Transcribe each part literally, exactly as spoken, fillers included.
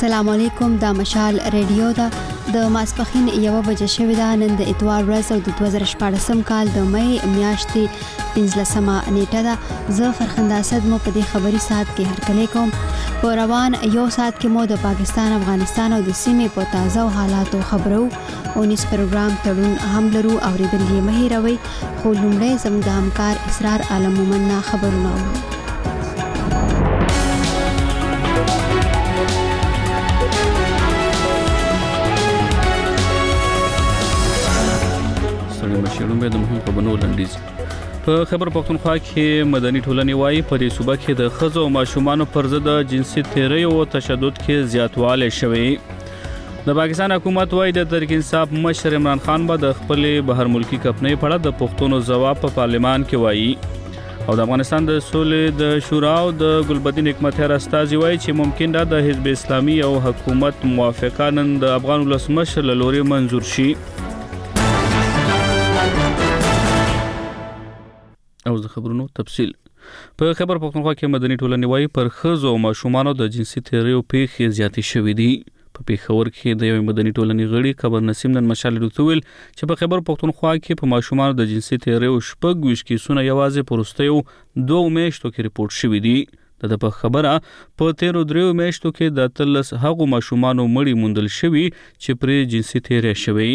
السلام علیکم. دا مشال ریډیو ده. د ماسپخین یو بجې شوې ده. نن د اتوار ورځ او د دوه زره شپاړسم کال د مې میاشتې پنځلسمه نیټه ده. زه فرخنده اسد مو په دې خبري ساعت کې هرکلی کوم. په روان یو ساعت کې مو د پاکستان، افغانستان او د سیمې په تازه حالاتو خبرو او نیس پروګرام تړون هم لرو. اوریدل یې مه هېروئ، خو لومړی زموږ د همکار اسرار عالم مومن نه خبرونه اورو. مشرون به د مهم خبرونو لنډیز. په خبر پښتونخوا کې مدني ټولنې وايي په دې صوبه کې د ښځو او ماشومانو پر ضد جنسي تیری او تشدد کې زیاتوالی شوی. د پاکستان حکومت وايي د تحریک انصاف مشر عمران خان به د خپل بهر ملکی کمپنۍ په اړه د پښتنو ځواب په پارلمان کې وایي. او د افغانستان د سولې د شورا او د ګلبدین حکمتیار استازي وايي چې ممکن ده د حزب اسلامي او حکومت موافقه نن د افغان ولسمشر له لوري منزور شي. او د خبرونو تفصیل. په خبر پښتونخوا کې مدني ټولنې وايي پر ښځو او ماشومانو د جنسي تیریو پیښې زیاتې شوې دي. په پیښور کې د یو مدني ټولنې غړي خبر نسیم نن مشال ویل چې په خبر پښتونخوا کې په ماشومانو د جنسي تیریو شپږ ویشت کیسونه یوازې په وروستیو دوه میاشتو کې ریپورت شوي دي. د په خبره په تیرو دریو میاشتو کې د اتلس هغو ماشومانو مړي موندل شوي چې پرې جنسي تیری شوی.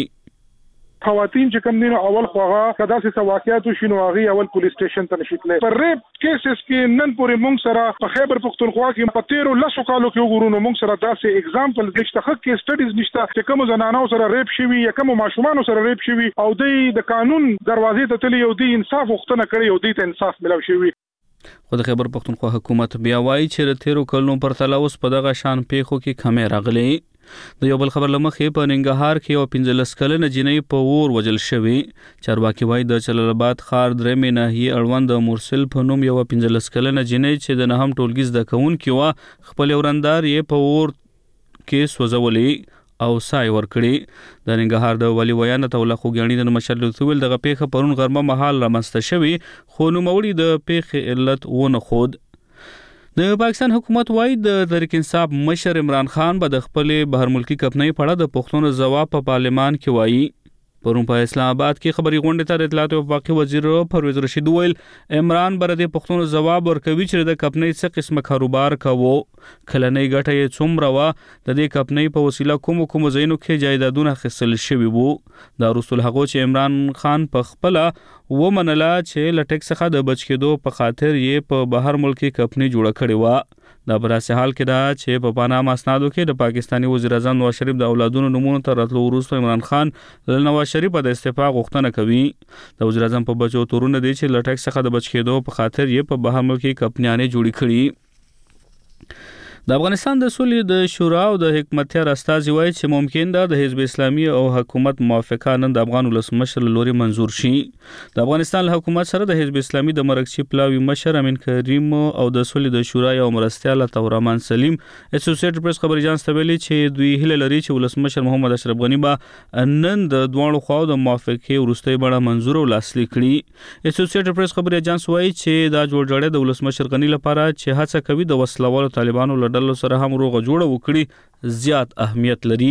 خواتین چې کوم دین اول خوغه کدا سه واقعیت شنو هغه اول پولیس سټیشن ته نشیتله پر ریپ کیسز کې نن پورې مونږ سره په خیبر پختونخوا کې په تیرو لسو کالو کې وګورو مونږ سره داسې اگزامپل نشته، خو کې سټډیز نشته چې کوم زنانو سره ریپ شوی یا کوم ماشومان سره ریپ شوی او د قانون دروازې ته تللی او د انصاف وختونه کړی او د انصاف ملو شوی. خو د خیبر پختونخوا حکومت بیا وایي چې د تیرو کلونو پر تله اوس په دغه شان پیښو کې کمې راغلي. د یو بل خبر لمخې په ننګرهار کې یو پنځلس کلنه جنۍ په اور وژل شوې. چارواکي وایي د جلال آباد ښار درېمې ناحیې اړوند د مرسل په نوم یو پنځلس کلنه جنۍ چې د نهم ټولګي زده کوونکې وه خپل ورندار یې په اور کې سوځولې او سای ورکړي. د ننګرهار د والي ویاند الله خوګیاڼي د مشر ویل دغه پیښه پرون غرمه مهال رامنځته شوې، خو نوموړي د پیښې علت ونه ښود. د پاکستان حکومت وايي د تحریک انصاف مشر عمران خان به د خپل بهر ملکی کمپنۍ په اړه د پښتنو ځواب په پارلمان کې وایي. پرون په اسلام آباد کې خبري غونډې ته د اطلاعات او وفاقي وزیر پرویز رشید ویل عمران بر د پښتنو ځواب ورکوي چې د کمپنۍ څخه قسمه کاروبار کوو، کلنۍ ګټه یې څومره وه، د دې کمپنۍ په وسیله کوم کوم ځایونو کې جایدادونه اخیستل شوي وو. دا وروسته هغه چې عمران خان په خپله ومنله چې له ټیکس څخه د بچ کېدو په خاطر یې په بهر ملکی کمپنۍ جوړه کړې وه. دا په داسې حال کې ده چې په پاناما اسنادو کې د پاکستاني وزیر اعظم نواز شریف د اولادونو نومونو ته راتلو وروسته عمران خان له نواز شریف د استعفا غوښتنه کوي. د وزیر اعظم په بچو تورونه دي چې له ټیکس څخه د بچ کېدو په خاطر یې په بهر ملکی کمپنیانې جوړې کړي. د افغانستان د سولې د شورا او د حکمتیار استازي وایي چې ممکن ده د حزب اسلامي او حکومت موافقه نن د افغان ولسمشر له لوري منزور شي. د افغانستان له حکومت سره د حزب اسلامي د مرکزي پلاوي مشر امین کریم او د سولې د شورا یو مرستیال تورمان سلیم اسوسییټډ پریس خبري اژانس ته ویلي چې دوی هیله لري چې ولسمشر محمد اشرف غنی به نن د دوه خواو د موافقه وروستۍ بڼه منزور او لاسلیک کړي. اسوسییټډ پریس خبري اژانس وایي چې دا جوړجاړی د ولسمشر غنی لپاره چې هڅه کوي د وسلوالو طالبانو له ډلو سره هم روغه جوړه وکړي زیات اهمیت لري.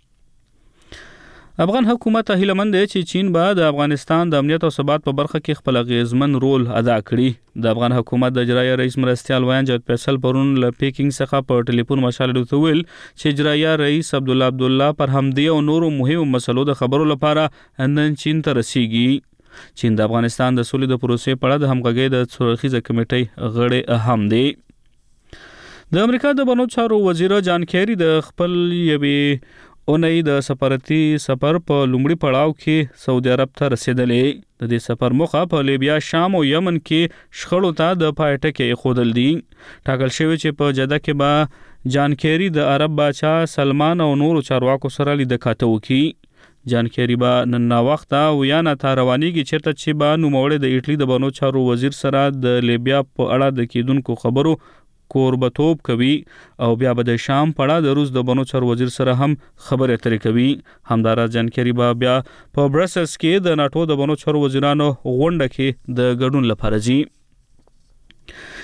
افغان حکومت هیله مند دی چې چین به د افغانستان د امنیت او ثبات په برخه کې خپل اغیزمن رول ادا کړي. د افغان حکومت د اجرایه رئیس مرستیال ویان جاوید فیصل پرون له پیکینګ څخه په ټلیفون مشال ته ویل چې اجرایه رئیس عبدالله عبدالله پر همدې او نورو مهمو مسلو د خبرو لپاره نن چین ته رسیږي. چین د افغانستان د سولې د پروسې په اړه د همغږۍ د څرخیزه کمیټې غړی هم دی. د امریکا د بنو چارو وزیر جان کیری د خپل یوې اونۍ د سفارتي سفر په لومړي پړاو کې سعودي عرب ته رسیدلې. د دې سفر موخه په لیبیا، شام او یمن کې شخړو ته د پای ټکی ایښودل دي. ټاکل شوی چې په جده کې به جان کیری د عرب باچا سلمان او نورو چارواکو سره لیدکاته وکړي. جان کیری به نن ناوخته ویانا ته روانېږي چېرته چې به نوموړی د ایټلي د بنو چارو وزیر سره د لیبیا په اړه د کېدونکو خبرو کوربتوب کوي او بیا به د شام پړه د روس د بنو چارو وزیر سره هم خبرې اترې کوي. همداراز جانکاری به بیا په برسلز کې د ناتو د بنو چارو وزیرانو غونډه کې د ګډون لپاره ځي.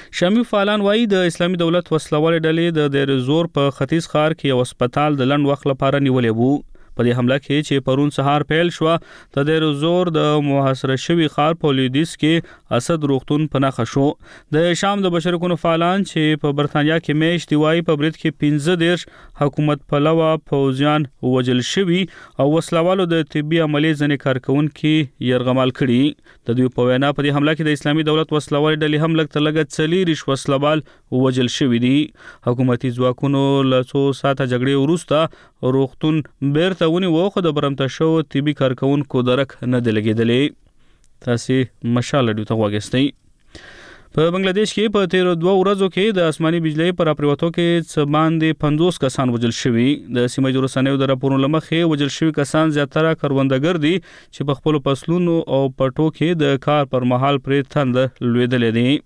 شامی فعالان وایي د اسلامي دولت وسلوال ډلې د دیر زور په ختیځ ښار کې یو هسپتال د لنډ وخت لپاره نیولې وو. په دې حمله کې چې پرون سهار پیل شو د دیر زور د محاصره شوی ښار په لویدیځ کې اسد روغتون پناه شو. د شام د بشري حقوقو فعالان چې په برتانیا کې میشت دی په برید کې پنځه دیرش حکومت پلوه پوځیان وژل شوي او وسلوالو د طبي عملیې ځنې کارکونکي یرغمال کړي. د دوی په وینا په دې حمله کې د اسلامي دولت وسلوال ډلې هم لږ تر لږه څلېرویشت وسلوال وژل شوي دي. حکومتي ځواکونو له څو ساعته جګړې وروسته روغتون بیرته ونیو خو د برمته شو طبي کارکونکو درک نه دی لګېدلی. تاسې مشال ډیو ته غوږ. په بنگلاديش کې په تیرو دوه ورځو کې د آسماني بجلی پر اپریوتو کې څه باندې پنځوس کسان وژل شوي. د سیمه جوړ رسنیو د راپورونو لمخې وژل شوي کسان زیاتره کروندګر دي چې په خپل فصلونو او پټو کې د کار پر مهال پرې تند لویدلې دي.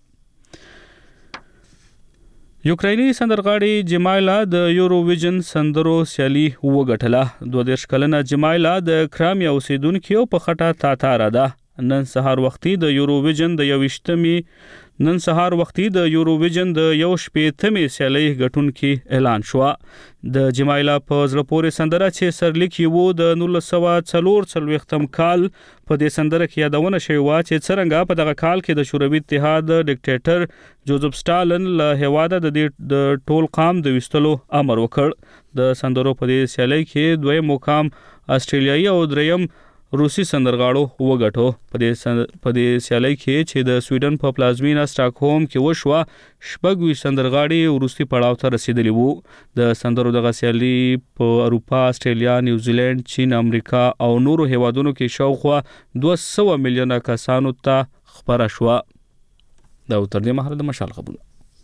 یوکرایني سندرغاړي جمایلا د یوروویژن سندرو سیالي وګټله. دوه دېرش کلنه جمایلا د کرامیا اوسیدونکو په خټه تاتاره ده. نن سهار وختي د یوروویژن د یوشتمي نن سهار وختي د یوروویژن د یو شپېتمې سیالي ګټونکي اعلان شو. د جمایلا په زړه پورې سندره چې سرلیک یو د نولس سوه څلور څلوېښتم کال په دې سندره کې یادونه شوې وه چې څرنګه په دغه کال کې د شوروي اتحاد ډیکټیټر جوزف سټالن له هیواده د د ټول قام د وستلو امر وکړ. د سندرو په دې سیالي کې دویم مقام استرالیایي او دریم روسي سندرغاړو وګټو. په دې په دې سیالي کې چې د سویډن په پلازمینه سټاکهولم کې وشوه شپږ ویشت سندرغاړي وروستي پړاو ته رسیدلی وو. د سندرو دغه سیالي په اروپا، استرالیا، نیوزیلند، چین، امریکا او نورو هیوادونو کې شاوخوا دوه سوه میلیونه کسانو ته خپره شوه. دا تر دې مهاله د مشال خبرونه.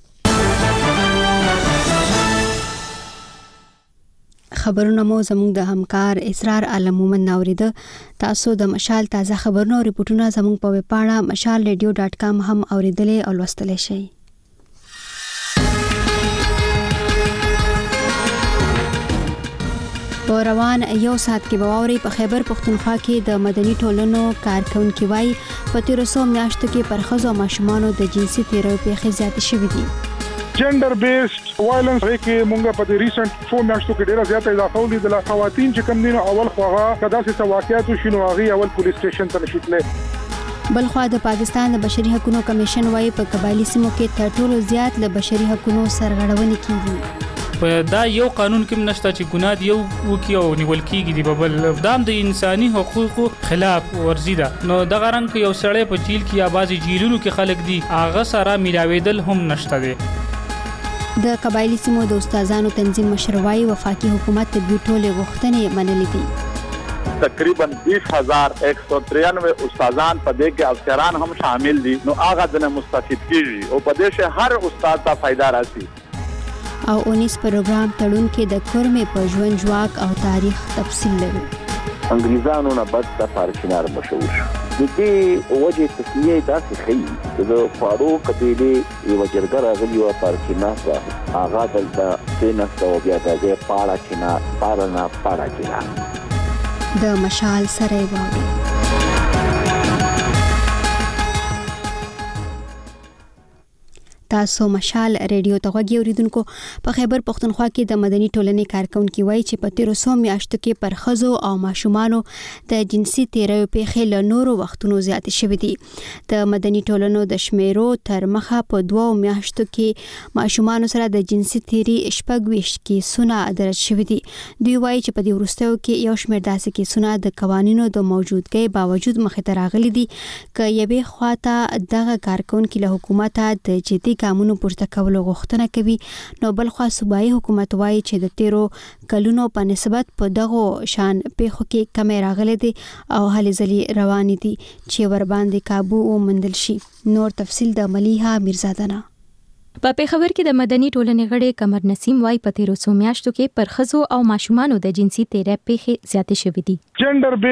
خبرونه مو زموږ د همکار اسرار عالم مومن ناوریده. تاسو د مشال تازه خبرونه او ریپورتونه زموږ په ویب پاڼه مشال ریډیو ډاټ کام هم اوریدلې او لوستلی شئ. په روان یو ساعت کې به واورئ په خیبر پښتونخوا کې د مدني ټولنو کارکونکي وایي په تېرو څو میاشتو کې پر ښځو او ماشومانو د جنسي تېریو پیښې زیاتې شوې دي. جندر بیسډ وایلنس کې مونږه په دې ریسنت څو میاشتو کې ډیره زیاته اضافه ولیدل. خواتین چې کم دي نو اول خواغه کدا سي واقعیت شنو هغه اول پولیس سټیشن ته نشیتله. بلخوا د پاکستان د بشري حقوقو کمیشن وايي په قبایلی سیمو کې تر ټولو زیات له بشري حقوقو سرغړونې کیږي. په دا یو قانون کې نشته چې ګناه دی یو وکي او نیول کیږي دی بل دام د انساني حقوقو خلاف ورزي ده. نو دغه رنګ یو سړی په جیل کې یا بازي جیلونو کې خلک دي هغه سره ملاویدل هم نشته دی. د قبایلی سیمو د استادانو تنظیم مشروعي وفاقي حکومت د ټولې غوښتنې منلې دي. تقریبا بیس هزار ایک سو ترانوے استادان په دې کې افسران هم شامل دي. نو هغه د مستفید کیږي او په دې شه هر استاد ته فائدہ راځي. او اونیس پروګرام تړون کې د کورمې په ژوند جواک او تاریخ تفصیل لري. انګریزانو نه بد د فارچینار مشهور شو. د دې وجه تسمیه داسې ښیي چې د فارو قبیلې یوه جرګه راغلې وه فارچینار هغه دلته کېناسته او بیا د هغې پاړه چینار پاړه نه پاړه چینار د مشال سره یې واورئ. تاسو مشال ریډیو ته غوږی اوریدونکو. په خیبر پښتونخوا کې د مدني ټولنې کارکونکي وایي چې په تیرو څو میاشتو کې پر ښځو او ماشومانو د جنسي تېریو پیښې له نورو وختونو زیاتې شوې دي. د مدني ټولنو د شمیرو تر مخه په دوو میاشتو کې ماشومانو سره د جنسي تېري شپږ ویشت کیسونه درج شوي دي. دوی وایي چې په دې وروستیو کې یو شمېر داسې کیسونه د قوانینو د موجودګۍ باوجود مخې ته راغلي دي. که یوې خواته دغه کارکونکي له حکومته د جدي ګامونو پورته کولو غوښتنه کوي، نو بلخوا صوبایي حکومت وایي چې د تیرو کلونو په نسبت په دغو شان پیښو کې کمې راغلي دي او هلې ځلې روانې دي چې ورباندې کابو وموندل شي. نور تفصیل د ملیحه میرزادنه. په پیښور کې د مدني ټولنې غړي قمر نسیم وايي په تیرو څو میاشتو کې پر ښځو او ماشومانو د جنسي تېری پیښې زیاتې شوې دي. جندر بیسډ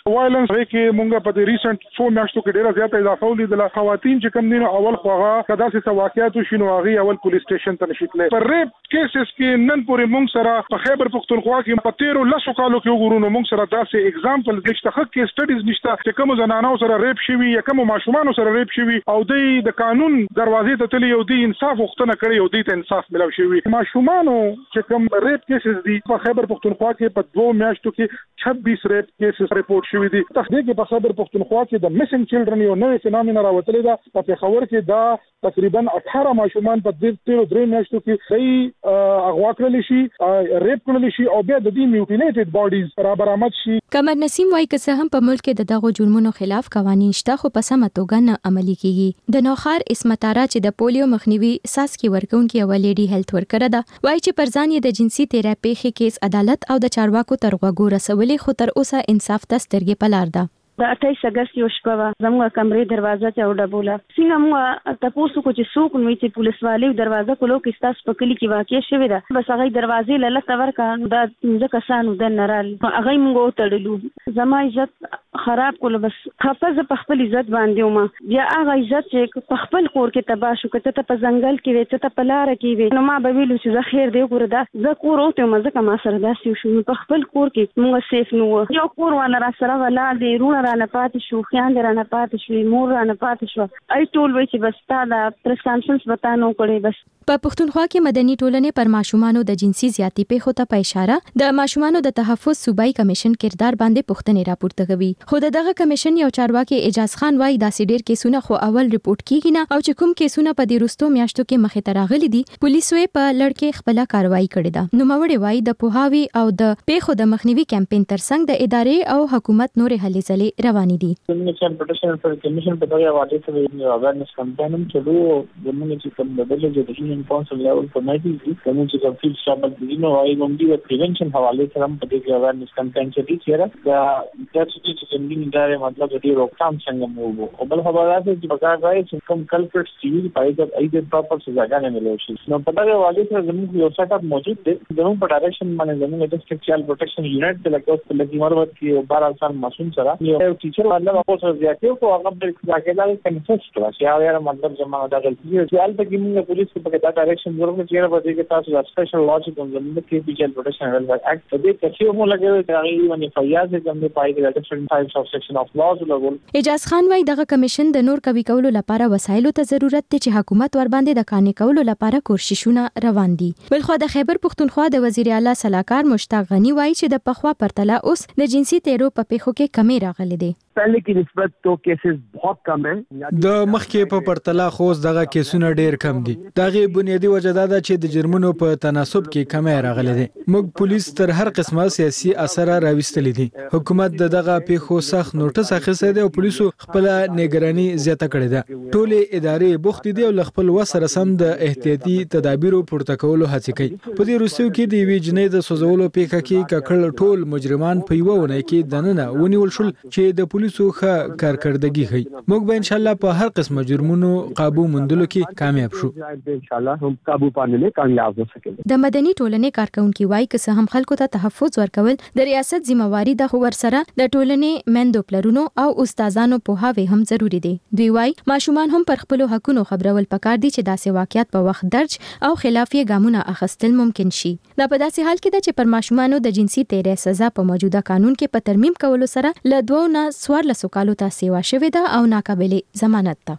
وایلنس کې مونږ په ریسنت څو میاشتو کې ډیره زیاته اضافه ولیدله. خواتین چې کوم دین اول خو کدا څه واقعیت شنو هغه اول پولیس سټیشن ته نشیتله. پر ریپ کیسز کې نن پورې مونږ سره په خیبر پختونخوا کې په تیرو لسو کالو کې وګورو مونږ سره داسې اگزامپل نشته، حق کې سټډیز نشته چې کوم زنانو سره ریپ شوی یا کوم ماشومان سره ریپ شوی او د قانون دروازې ته تللی او د انصاف غوښتنه کړې او د انصاف ملو شوی. ماشومان چې کوم ریپ کیسز دي په خیبر پختونخوا کې په دوه میاشتو کې छब्बीस ریپ کیسز ریپورت شوی دي. تصدیق په خیبر پختونخوا کې د میسنګ چلډرن یو نوې فینومینا راوتلې ده. په پېښور کې دا تقریبا اठारह ماشومان په دې تیرو درې میاشتو کې صحیح اغوا کړل شي، ریپ کړل شي او بیا د دې میوټیلیټډ باډیز را برآمد شي. قمر نسیم وايي که څه هم په ملک کې د دغو جرمونو خلاف قوانین شته خو په سمه توګه نه عملي کیږي. د نوخار اسمتاره چې د پولیو مخنیوي ساسکي ورکونکو یو لیډي هیلث ورکر ده وايي چې پر ځان یې د جنسي تیراپي کیس عدالت او د چارواکو تر غوږو رسولې خو تر اوسه انصاف ته سترګې په لار ده. د اٹھائیس اگست یو شپه زموږ کمرې دروازه ته وډبوله. څنګه موږ تاسو کو چې څوک نوې چې پولیس والي دروازه کولو کې تاسو په کلی کې واقع شوی ده، بس هغه دروازې لاله تور کا دا څنګه کسانو د نرال هغه موږ تړلو. زما عزت خراب کول، بس حافظ په خپل عزت باندې ومه بیا هغه عزت چې په خپل کور کې تباہ شو، کته ته په ځنګل کې وې ته په لار کې وې نو ما به ویلو چې زه خیر دی ګوره دا زه کور او ته مزه کما سره داسې شو په خپل کور کې موږ سیف نو یو کور والا را سره ولا دی رونه را نه پاتې شو، خیان را نه پاتې شو، مور را نه پاتې شو. ای ټول وای چې بس تا دا پرسکانسنس وتانو کړي. بس په پښتونخوا کې مدني ټولنې پر ماشومانو د جنسي زیاتی پیښو ته په اشاره د ماشومانو د تحفظ صوبایي کمیشن کردار باندې پوښتنې راپورته کوي. خو دغه کمیشن یو چارواکي اعجاز خان وايي داسې ډیر کیسونه خو اول ریپورت کیږي نه او چې کوم کیسونه په دې وروستو میاشتو کې مخې ته راغلي دي پولیسو په لړکې خپل کاروایی کړې ده. نو موري وايي د پوهاوی او د پیښو د مخنیوي کمپاین ترڅنګ د ادارې او حکومت نورې هلې ځلې روانې دي. کمیشن پټیشن کمیشن په دغه واده سره یو اویرنس کمپاین هم چلو زموږ چې کوم د بل ایجوکیشن کونسل لیول کمیټي دي کوم چې کوم فیلډ شامل دي نو وايي موږ د پریونشن حواله سره په دې اویرنس کمپاین کې دي چې دا د چې کوم دي دا مطلب دې روکثام څنګه مو او بل خبرات چې بګار راځي چې کوم کلپریټس دي پای د ایډ پراپر سزاګانې ملي شي. نو په دغه واده سره زموږ یو سیټ اپ موجود دی زموږ په ډایرکشن باندې زموږ د ډیسټریکټ پروټیکشن یونټ د لکه په لګي مروت کې بارا سال مسون سره یو ټیچر مطلب اپو سره زیاتې کو هغه د ځاګلاري کنفس کړه چې یا مطلب زموږ د غلطي چې حالت کې موږ پولیس په دغه ډایرکشن ضرورت چې په دې کې تاسو د سپیشل لاج کوم زموږ کې ډیجیټل پروټیکشن ول اکټ دې چې موږ لګوي چې هغه باندې فیاض کوم د پای د ډیفرنٹ ټایپس اف سیکشن اف لاز لګول. اعجاز خان وايي دغه کمیشن د نور کوي کولو لپاره وسایلو ته ضرورت دی چې حکومت ور باندې د قانې کولو لپاره کوششونه روان دي. بلخو د خیبر پختونخوا د وزیر اعلی صلاحکار مشتاق غنی وايي چې د پخوا پرتله اوس د جنسي تیرو په پیښو کې کمی راغلي دي. پہلے کی نسبت تو کیسز بہت کم ہیں. د مخکې په پرتله خو دغه کیسونه ډیر کم دي. دغه بنیادی وجه دا ده چې د جرمونو په تناسب کې کمی راغلي دي. موږ پولیس تر هر قسمه سیاسي اثر راوستلې دي. حکومت دغه پیښو سخت نوټس اخیستی دی او پولیسو خپل نگرانی زیاته کړې ده. ټولې ادارې بوخت دي او خپل وسره سم د احتیاطي تدابیرو پورته کولو هڅه کوي. په دې وروستیو کې د وی جنې د سوزولو پیښه کې ککړ ټول مجرمان په یو ونه کې دننه ونیول شول چې د پولیسو ښه کارکردګي کوي. موږ به ان شاء الله په هر قسمه جرمونو قابو موندلو کې کامیاب شو. ان شاء الله هم قابو پانے میں کامیاب ہو سکیں. د مدني ټولنې کارکونکو وايي که څه هم خلکو ته تحفظ ورکول د ریاست ذمہواری د خو ورسره د ټولنې مندو پلرونو او استادانو په هاوی هم ضروری دي. دوی وايي ماشومان هم پر خپل حقونو خبرول پکار دي چې داسې واقعیت په وخت درج او خلافي ګامونه اخیستل ممکن شي. دا په داسې حال کې ده چې پر ماشومانو د جنسي تیرې سزا په موجوده قانون کې په ترمیم کولو سره ل دوه نه څوارلس کالو ته سیوا شوې ده او ناقابل ضمانت ده.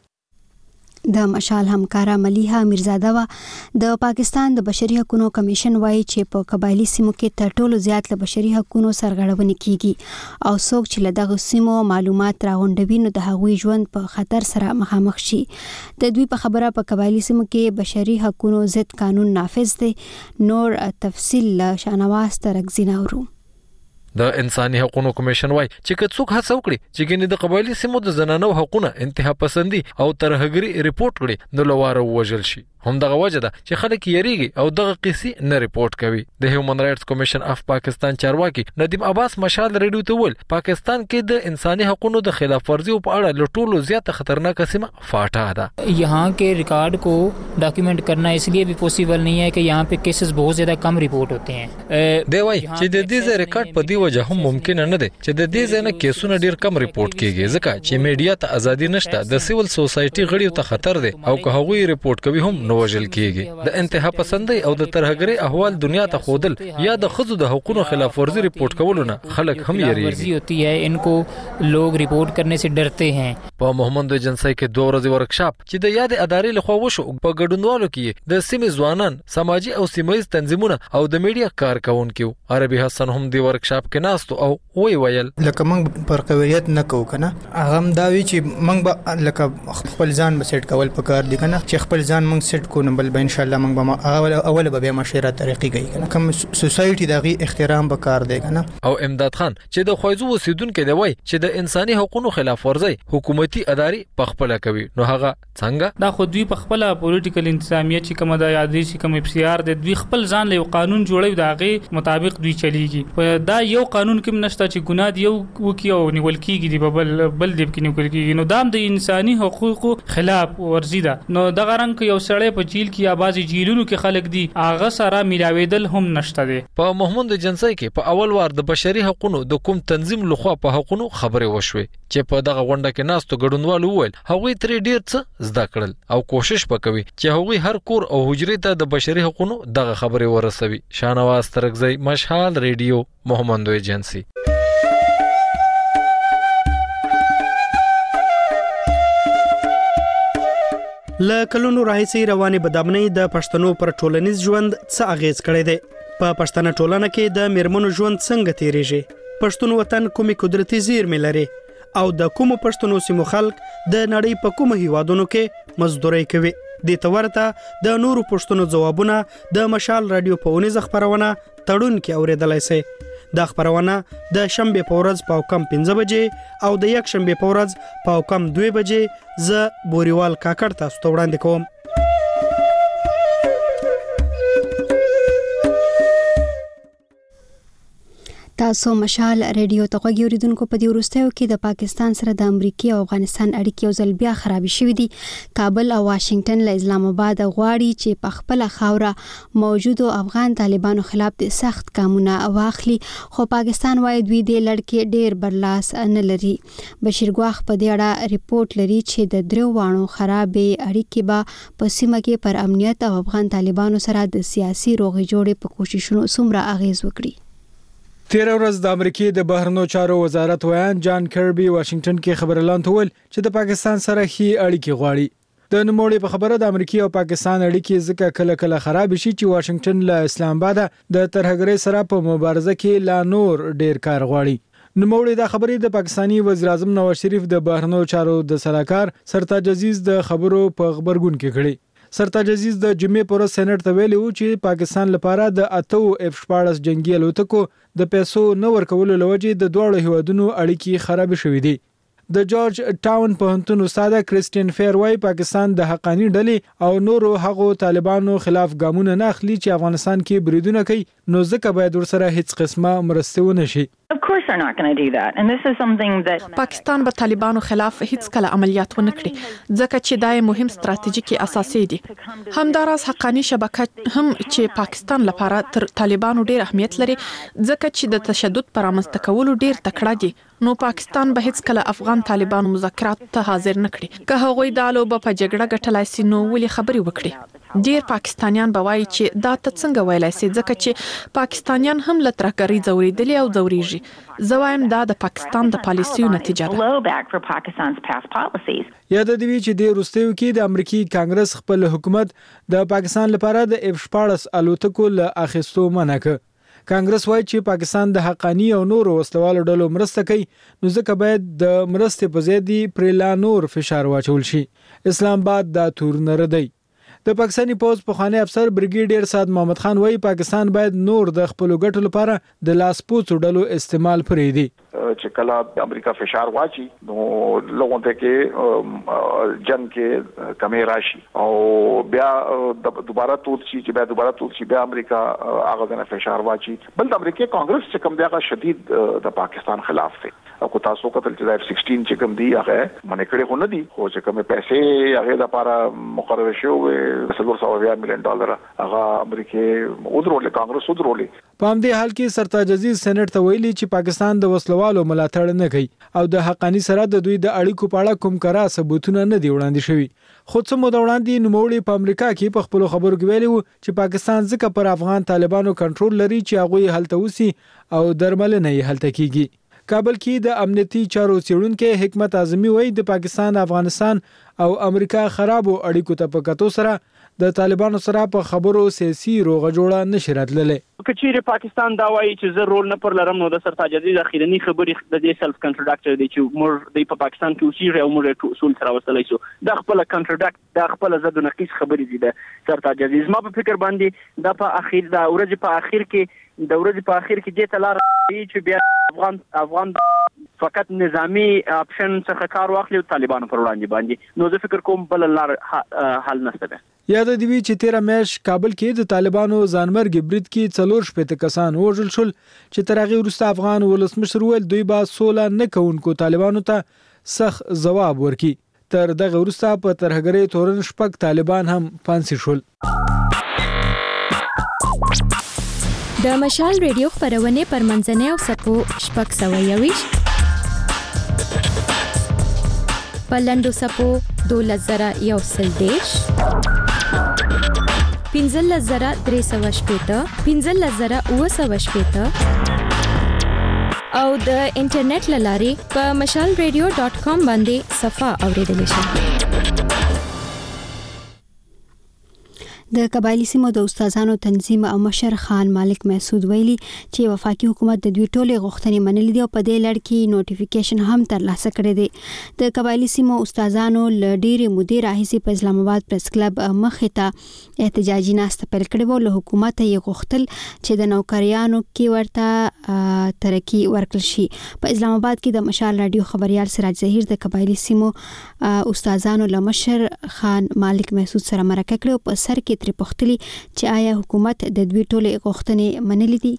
د مشال همکارا ملیحه میرزاده وا د پاکستان د بشري حقوقو کمیشن وايي چې په قبایلی سیمو کې تر ټولو زیات له بشري حقوقو سرغړونې کیږي او څوک چې له دغه سیمو معلومات راغونډوي نو د هغوی ژوند په خطر سره مخامخ شي. د دوی په خبره په قبایلی سیمو کې بشري حقوقو ضد قانون نافذ دی. نور تفصیل له شانواز ترغزینا ورو. د انساني حقوقو کمیشن وايي چې که څوک هڅه وکړي چې ګینه د قبایلی سیمو د زنانو حقوقونه انتها پسندي او ترهګري ریپورت کړي نو لواره وژل شي. هم دغه وجه ده چې خلک یریږي او دغه قصې نه ریپورت کوي. د هیومن رائټس کمیشن اف پاکستان چارواکي ندیم عباس مشال ریډیو ته ول پاکستان کې د انساني حقوقو د خلاف ورزیو په اړه لټولو زیاته خطرناک سیمه فاټا ده. यहाँ के रिकॉर्ड को डॉक्यूमेंट करना इसलिए भी पॉसिबल नहीं है कि यहाँ पे केसेस बहुत ज्यादा कम रिपोर्ट होते हैं. دی وايي چې د دې ریکارډ په دی وجه هم ممکن نه ده چې د دې ځنه کیسونه ډیر کم ریپورت کیږي ځکه چې میډیا ته ازادي نشته د سیول سوسايټي غړیو ته خطر ده او که هغوی ریپورت کوي هم نو وژل کیږي د انتها پسندۍ او د ترهګرۍ احوال دنیا ته خودل یا د خزو د حقوقو خلاف ورزي ریپورت کولونه خلک هم یریږي होती है इनको लोग रिपोर्ट करने से डरते हैं په محمد جنسي کې دوه ورځې ورکشاپ چې د یاد ادارې لخوا وشو په ګډونوالو کې د سیمې ځوانان سماجی او سیمایي تنظیمونه او د میډیا کارکونکو عربي حسن هم دی ورکشاپ کې ناستو او وی ویل لکه موږ پر قویت نه کوو کنه هغه هم دا وی چې موږ به لکه خپل ځان به سیټ کول پکار دي کنه چې خپل ځان موږ سیټ کو نه بل به ان شاء الله موږ به اول اول به مشوره طریقې کوي کنه کوم سوسايټي دغه احترام وکړ دی کنه او امداد خان چې د خوځو وسیدونکو دی وای چې د انساني حقوقو خلاف ورزي حکومتي ادارې پخپل کوي نو هغه څنګه دا خو دوی پخپل پولیټیکل انتظامیه چې کومه د یادې چې کوم اف سی آر د دوی خپل ځان له قانون جوړوي دا غي مطابق دوی چلیږي دا یو قانون کې نشته چې ګناه دی وکي او نیول کیږي دی بل بل دی کې نیول کیږي نو دام د انساني حقوقو خلاف ورزي ده نو د غرنګ یو سړی په جیل کې آبازي جیلونو کې خلک دي اغه سره ملاویدل هم نشته دی په محمد جنسي کې په اول وار د بشري حقوقو د کوم تنظیم لخوا په حقوقو خبره وشوي چې په دغه غونډه کې ناستو ګډونوالو وویل هغوی ترې ډیر څه زده کړل او کوشش وکوي چې هغوی هر کور او حجرې ته د بشري حقوقو دغه خبره ورسوي شانواز ترکزی مشال ریډیو محمد ایجنسی ل کلونو راهیسي رواني بدامنۍ د پښتنو پر ټولنیز ژوند څه اغیز کړی دی په پښتنه ټولنه کې د میرمنو ژوند څنګه تیریږي پښتون وطن کومي قدرتي زیرمې لري او د کومو پښتنو سیمو خلک د نړۍ په کومو هیوادونو کې مزدوري کوي د تورته د نورو پښتنو ځوابونه د مشال رادیو په اونیز خبرونه تړون کې اوریدلای شي د خبرونه د شنبه په ورځ په کم پنځه بجې او د یک شنبه په ورځ په کم دوه بجې ز بوريوال کاکړ تاسو ته وړاندې کوم تاسو مشال ریډیو ته غوږی اوریدونکو په دې وروستیو کې د پاکستان سره د امریکای او افغانستان اړیکې یو ځل بیا خراب شوې دي کابل او واشنگټن له اسلام آباد غواړي چې په خپل خاوره موجودو افغان طالبانو خلاف د سخت ګامونه واخلي خو پاکستان وايي دوی د لړکې ډیر برلاس نه لري بشیر ګواخ په دې اړه ریپورت لري چې د درو وانو خرابې اړیکې به په سیمه کې پر امنیت او افغان طالبانو سره د سیاسي روغې جوړې په کوششونو څومره اغیز وکړي تیر ورځ د امریکای د بهرنیو چارو وزارت ویان جان کربي واشنگټن کې خبر اعلان کول چې د پاکستان سره هي اړیکې غواړي د نوموړي په خبره د امریکای او پاکستان اړیکې ځکه کله کله خراب شي چې واشنگټن له اسلام آباد د ترهګرۍ سره په مبارزه کې لا نور ډیر کار غواړي نوموړي د خبرې د پاکستانی وزیر اعظم نواز شریف د بهرنیو چارو د سلاکار سرتاج عزیز د خبرو په خبرګون کې کړي سرتاج عزیز د جمعې پر سېنات ته ویلي و چې پاکستان لپاره د اتو اف شپاړس جنگي الوتکو د پیسو نه ورکولو لوجې د دوه هیوادونو اړیکې خراب شوې دي د جورج ټاون پوهنتون استاد کریسټین فیر وايي پاکستان د حقانی ډلې او نورو هغو طالبانو خلاف ګامونه نه اخلي چې افغانستان کې بریدونه کوي نو ځکه باید ورسره هیڅ قسمه مرسته ونه شي Of course they're not going to do that and this is something that پاکستان به طالبانو خلاف هیڅ کله عملیات ونه کړي ځکه چې دا مهم ستراتیژیکي اساسي دي همداراز حقانی شبکه هم چې پاکستان لپاره تر طالبانو ډیر اهمیت لري ځکه چې د تشدد پر رامنځته کولو ډیر تکړه دي نو پاکستان به هیڅ کله افغان طالبانو مذاکرات ته حاضر نه کړي که هغوی د لوبه په جګړه ګټلای سي نو ولې خبري وکړي ډیر پاکستانیان به وایي چې دا ته څنګه ویلای سي ځکه چې پاکستانیان هم له ترهګرۍ ځورېدلي او ځوريږي زوایم دا د پاکستان د پالیسیو نتیجه ده یاد دی چې د روسیو کې د امریکای کانګرس خپل حکومت د پاکستان لپاره د اف شپاړس الوتکو له اخیستو منع کړ کانګرس وايي چې پاکستان د حقانی او نورو وسلوالو ډلو مرسته کوي نو ځکه باید د مرستې په ځای دی پر لا نور فشار واچول شي اسلام آباد دا تور نه ردی د پاکستاني پوز پخوانی افسر بریګیډیر سعد محمد خان وايي پاکستان باید نور د خپل ګټو لپاره د لاس پوڅو ډلو استعمال پرې دي چې کله امریکا فشار واچي نو لوګون ته کې جنگ کې کمی راشي او بیا دوباره توت شي چې بیا دوباره توت شي بیا امریکا هغه د فشار واچي بل د امریکای کانګرس چې کوم دیغه شدید د پاکستان خلاف دی او کو تاسو کتل چې د اف سیکسټین چې کوم دی هغه منې کړي خو نه دي خو چې کوم پیسې هغه لپاره مقرره شوی څلور سوه میلیون ډالر هغه امریکای ودرول کانګرس ودرول په همدې حال کې سرتاج عزیز سېنات ته ویلي چې پاکستان د وسلوالو ملاتړ نه کوي او د حقانی سره د دوی د اړیکو په اړه کوم کارا ثبوتونه نه دی وړاندې شوي. خو څه مو د وړاندې نوموړي په امریکا کې په خپل خبرو کې ویلي وو چې پاکستان ځکه پر افغان طالبانو کنټرول لري چې هغه هلته وسی او درملنه یې هلته کیږي. کابل کې د امنیتي چارو څېړونکو حکمت اعظمي وایي د پاکستان افغانستان او امریکا خرابو اړیکو ته په کتو سره د طالبانو سره په خبرو سیاسي روغه جوړه نشي راتللی. کچېره پاکستان دا وایي چې زه رول نه پر لرم نو د سرتاج عزیز اخیرنی خبرې د دې سلف کنټراډکټر دی چې موږ د پاکستان کې اوسېږي او موږ اصول سره وصلای شو. دا خپل کنټراډکټ دا خپل زد نقیص خبرې دي د سرتاج عزیز. ما په فکر باندې دا په اخیر دا ورځ په اخیر کې د ورځې په اخر کې د تلار چې بیا افغان افغان فقط نظامی اپشن څخه کار واخلي او طالبانو پر وړاندې باندې نو زه فکر کوم بل لار حل نشته ده. یاد دی وی چې تیرا میش کابل کې د طالبانو ځانمرګ برید کې څلور شپږ کسان وژل شول چې تر هغه وروسته افغان ولسمشر ویل دوی با سوله نه کوونکو طالبانو ته سخت جواب ورکړي. تر دغه وروسته په ترهګرۍ تورن شپږ طالبان هم پانسي شول. د مشال ریډیو خبرونه پر منځنۍ او سپو شپږ سوه یویش په لنډو سپو دولس زره یو سل دېرش پنځلس زره درې سوه شپېته پنځلس زره اووه سوه شپېته او د انټرنیټ له لارې په مشال ریډیو ډاټ کام باندې صفحه اوریدلی شئ. د قبایلی سیمو د استادانو تنظیم او مشر خان مالک محسود ویلي چې وفاقي حکومت د دوی ټولې غوښتنې منلې دي او په دې لړ کې نوټیفیکیشن هم ترلاسه کړی دی. د قبایلی سیمو استادانو ل ډېرې مودې راهیسې په اسلام آباد پریس کلب مخې ته احتجاجي ناسته پیل کړې وه. له حکومته یې غوښتل چې د نوکریانو کې ورته ترقي ورکړل شي. په اسلام آباد کې د مشال رادیو خبريال سراج ظهیر د قبایلی سیمو استادانو له مشر خان مالک محسود سره مرکه کړې او په سر کې تر پختلی چې آیا حکومت د دوی ټولې غوښتنې منلې دي.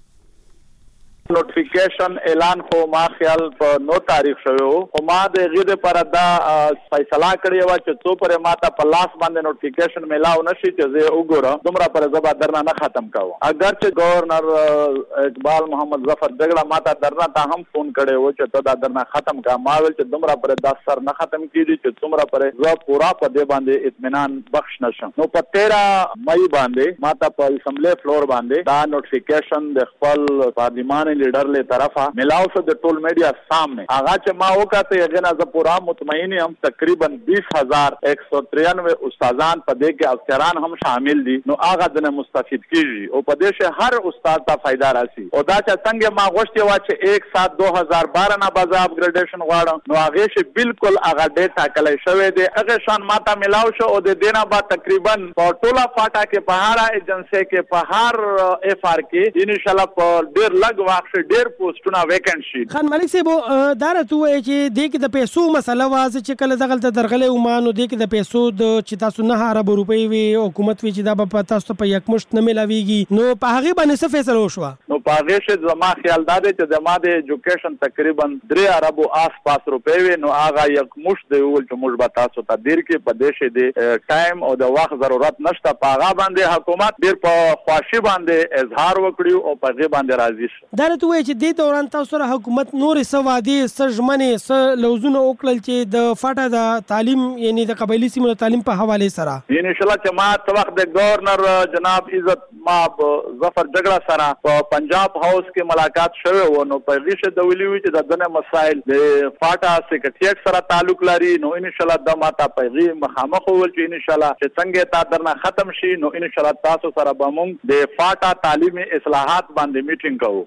نوټیفیکیشن اعلان خو ما خیال په نو تاریخ شوی خو ما د غیر پر دا فیصله کړی و چې څو پر ماته په لاس باندې نوټیفیکیشن ملاو نشي چې زه وګورم دومره پر زبا درنه نه ختم کاوه. اگر چې گورنر اقبال محمد ظفر جګړه ماته درنه ته هم فون کړي و چې ته دا درنه ختم کا. ما ول چې دومره پر داس سر نه ختم کیږي چې څومره پر زه پورا په دې باندې اطمینان بخش نشم. نو په تیرہ مئی باندې ماته په اسمبلی فلور باندې دا نوټیفیکیشن د خپل پارلیمان لیډر له طرفه ملاو شو د ټول میډیا سامنے. هغه چې ما وکړه یې غنا ز پورا مطمئن هم تقریبا بیس هزار ایک سو ترانوے استادان په دې کې افسران هم شامل دي. نو هغه د مستفید کیږي او په دې شه هر استاد ته فائدہ راسي. او دا چې څنګه ما غوښتي و چې ایک سات دو هزار بارہ نه باز اپګریډیشن غواړم نو هغه شه بالکل هغه ډیټا کله شوی دی هغه شان ماته ملاو شو او د دینه با تقریبا په ټوله فاټا کې په هر ایجنسی کې په هر اف آر کې ان شاء الله په ډیر لږ وخت ډیر پوسټونه ویکنټ شي. خان ملک صاحب دا راته وایي چې د کې د پیسو مسله وازه چې کله دغلت درغلې او مانو د کې د پیسو د چې تاسو نه ارب روپۍ وي حکومت وی چې دا په تاسو په یک مشت نه ملاويږي نو په هغه باندې څه فیصله وشو؟ نو په هغه شه زما خیال دا دی چې د ما د ایجوکیشن تقریبا درې ارب آس پاس روپۍ وي نو هغه یک مشت دی ول چې موږ به تاسو ته دیر کې په دې شه دی ټایم او د وخت ضرورت نشته. په هغه باندې حکومت ډیر په خواشي باندې اظهار وکړي او په هغه باندې راضي شي. دا ته وایي چې د دوران تاسو سره حکومت نور سوادي سجمنه س لوزونه وکړل چې د فاټا د تعلیم یعنی د قبایلی سیمو تعلیم په حواله سره ان شاء الله چې ما د وخت د گورنر جناب عزت ما ظفر جګړه سره په پنجاب هاوس کې ملاقات شوه و نو په غیشه د ویلی وی چې د دنه مسائل د فاټا سیکریټریټ سره تعلق لري نو ان شاء الله د ماته پیغي مخامخ ول چې ان شاء الله چې څنګه تا درنه ختم شي نو ان شاء الله تاسو سره به موږ د فاټا تعلیمي اصلاحات باندې میټینګ کوو.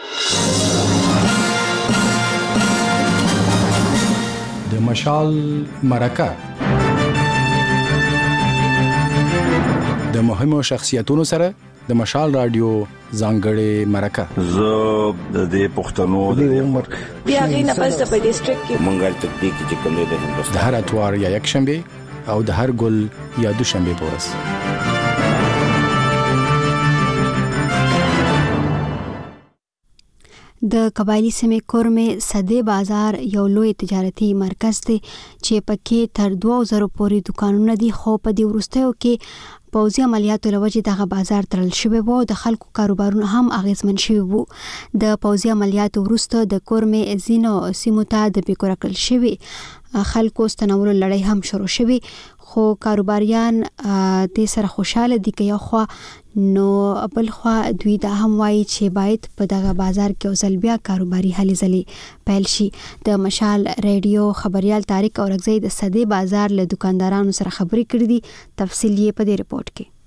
د مشال مرکه د مهمو شخصیتونو سره د مشال رادیو ځانګړې مرکه زه د دې پښتنو د عمر بیا غینه پس په ډیسټریکټ کې منګل تکتیک چې کوم دی د هندوستان د هر اتوار یا یک شنبه او د هر ګل یا دوشنبه پورس. د قبایلی سیمې کورمې صدې بازار یو لوی تجارتي مرکز دی چې پکې تر دوه زره پورې دکانونه دي، خو په دې وروستیو کې پوځي عملیاتو له وجې دغه بازار تړل شوی و، د خلکو کاروبارونه هم اغیزمن شوي وو. د پوځي عملیاتو وروسته د کورمې ځینو سیمو ته د بیکوره کړل شوي خلکو ستنولو لړۍ هم شروع شوي، خو کاروباریان دې سره خوشاله دي که یو خوا، نو بل خوا دوی دا هم وایي چې باید په دغه بازار کې یو ځل بیا کاروباري هلې ځلې پیل شي. د مشال ریډیو خبریال طارق اورکزی د صدې بازار له دکاندارانو سره خبرې کړې دي، تفصیل یې په دې رپورت کې.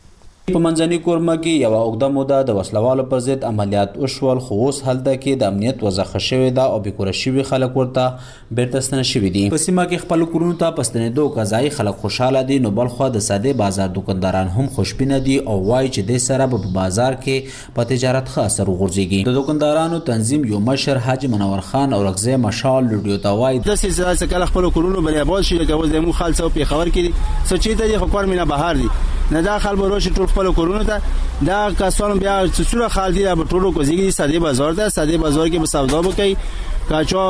په منځني کورمه کې یو اوږده موده د وسلوالو پر ضد عملیات وشول، خو اوس هلته کې د امنیت وضع ښه شوې ده او بیکوره شوي خلک ورته بیرته ستنه شوي دي. په سیمه کې خپلو کورونو ته په ستنېدو قضایي خلک خوشحاله دي، نو بل خوا د صدې بازار دکانداران هم خوشبینه دي او وایي چې دې سره به په بازار کې په تجارت ښه اثر وغورځېږي. د دکاندارانو تنظیم یو مشر حاجي منور خان اورکزی مشال ریډیو ته وایي داسې چې کله خپلو کورونو باندې آباد شي، لکه اوس زموږ خال څه پېښور کې دي څه چې ته دي، خو کور مې نه بهر دي نه دا خال به راشي ټول خپلو کورونو ته، دا کسان بیا څوره خال دي به ټولو کوزيږي صدې بازار ته. صدې بازار کې به سودا وکړي، کاچا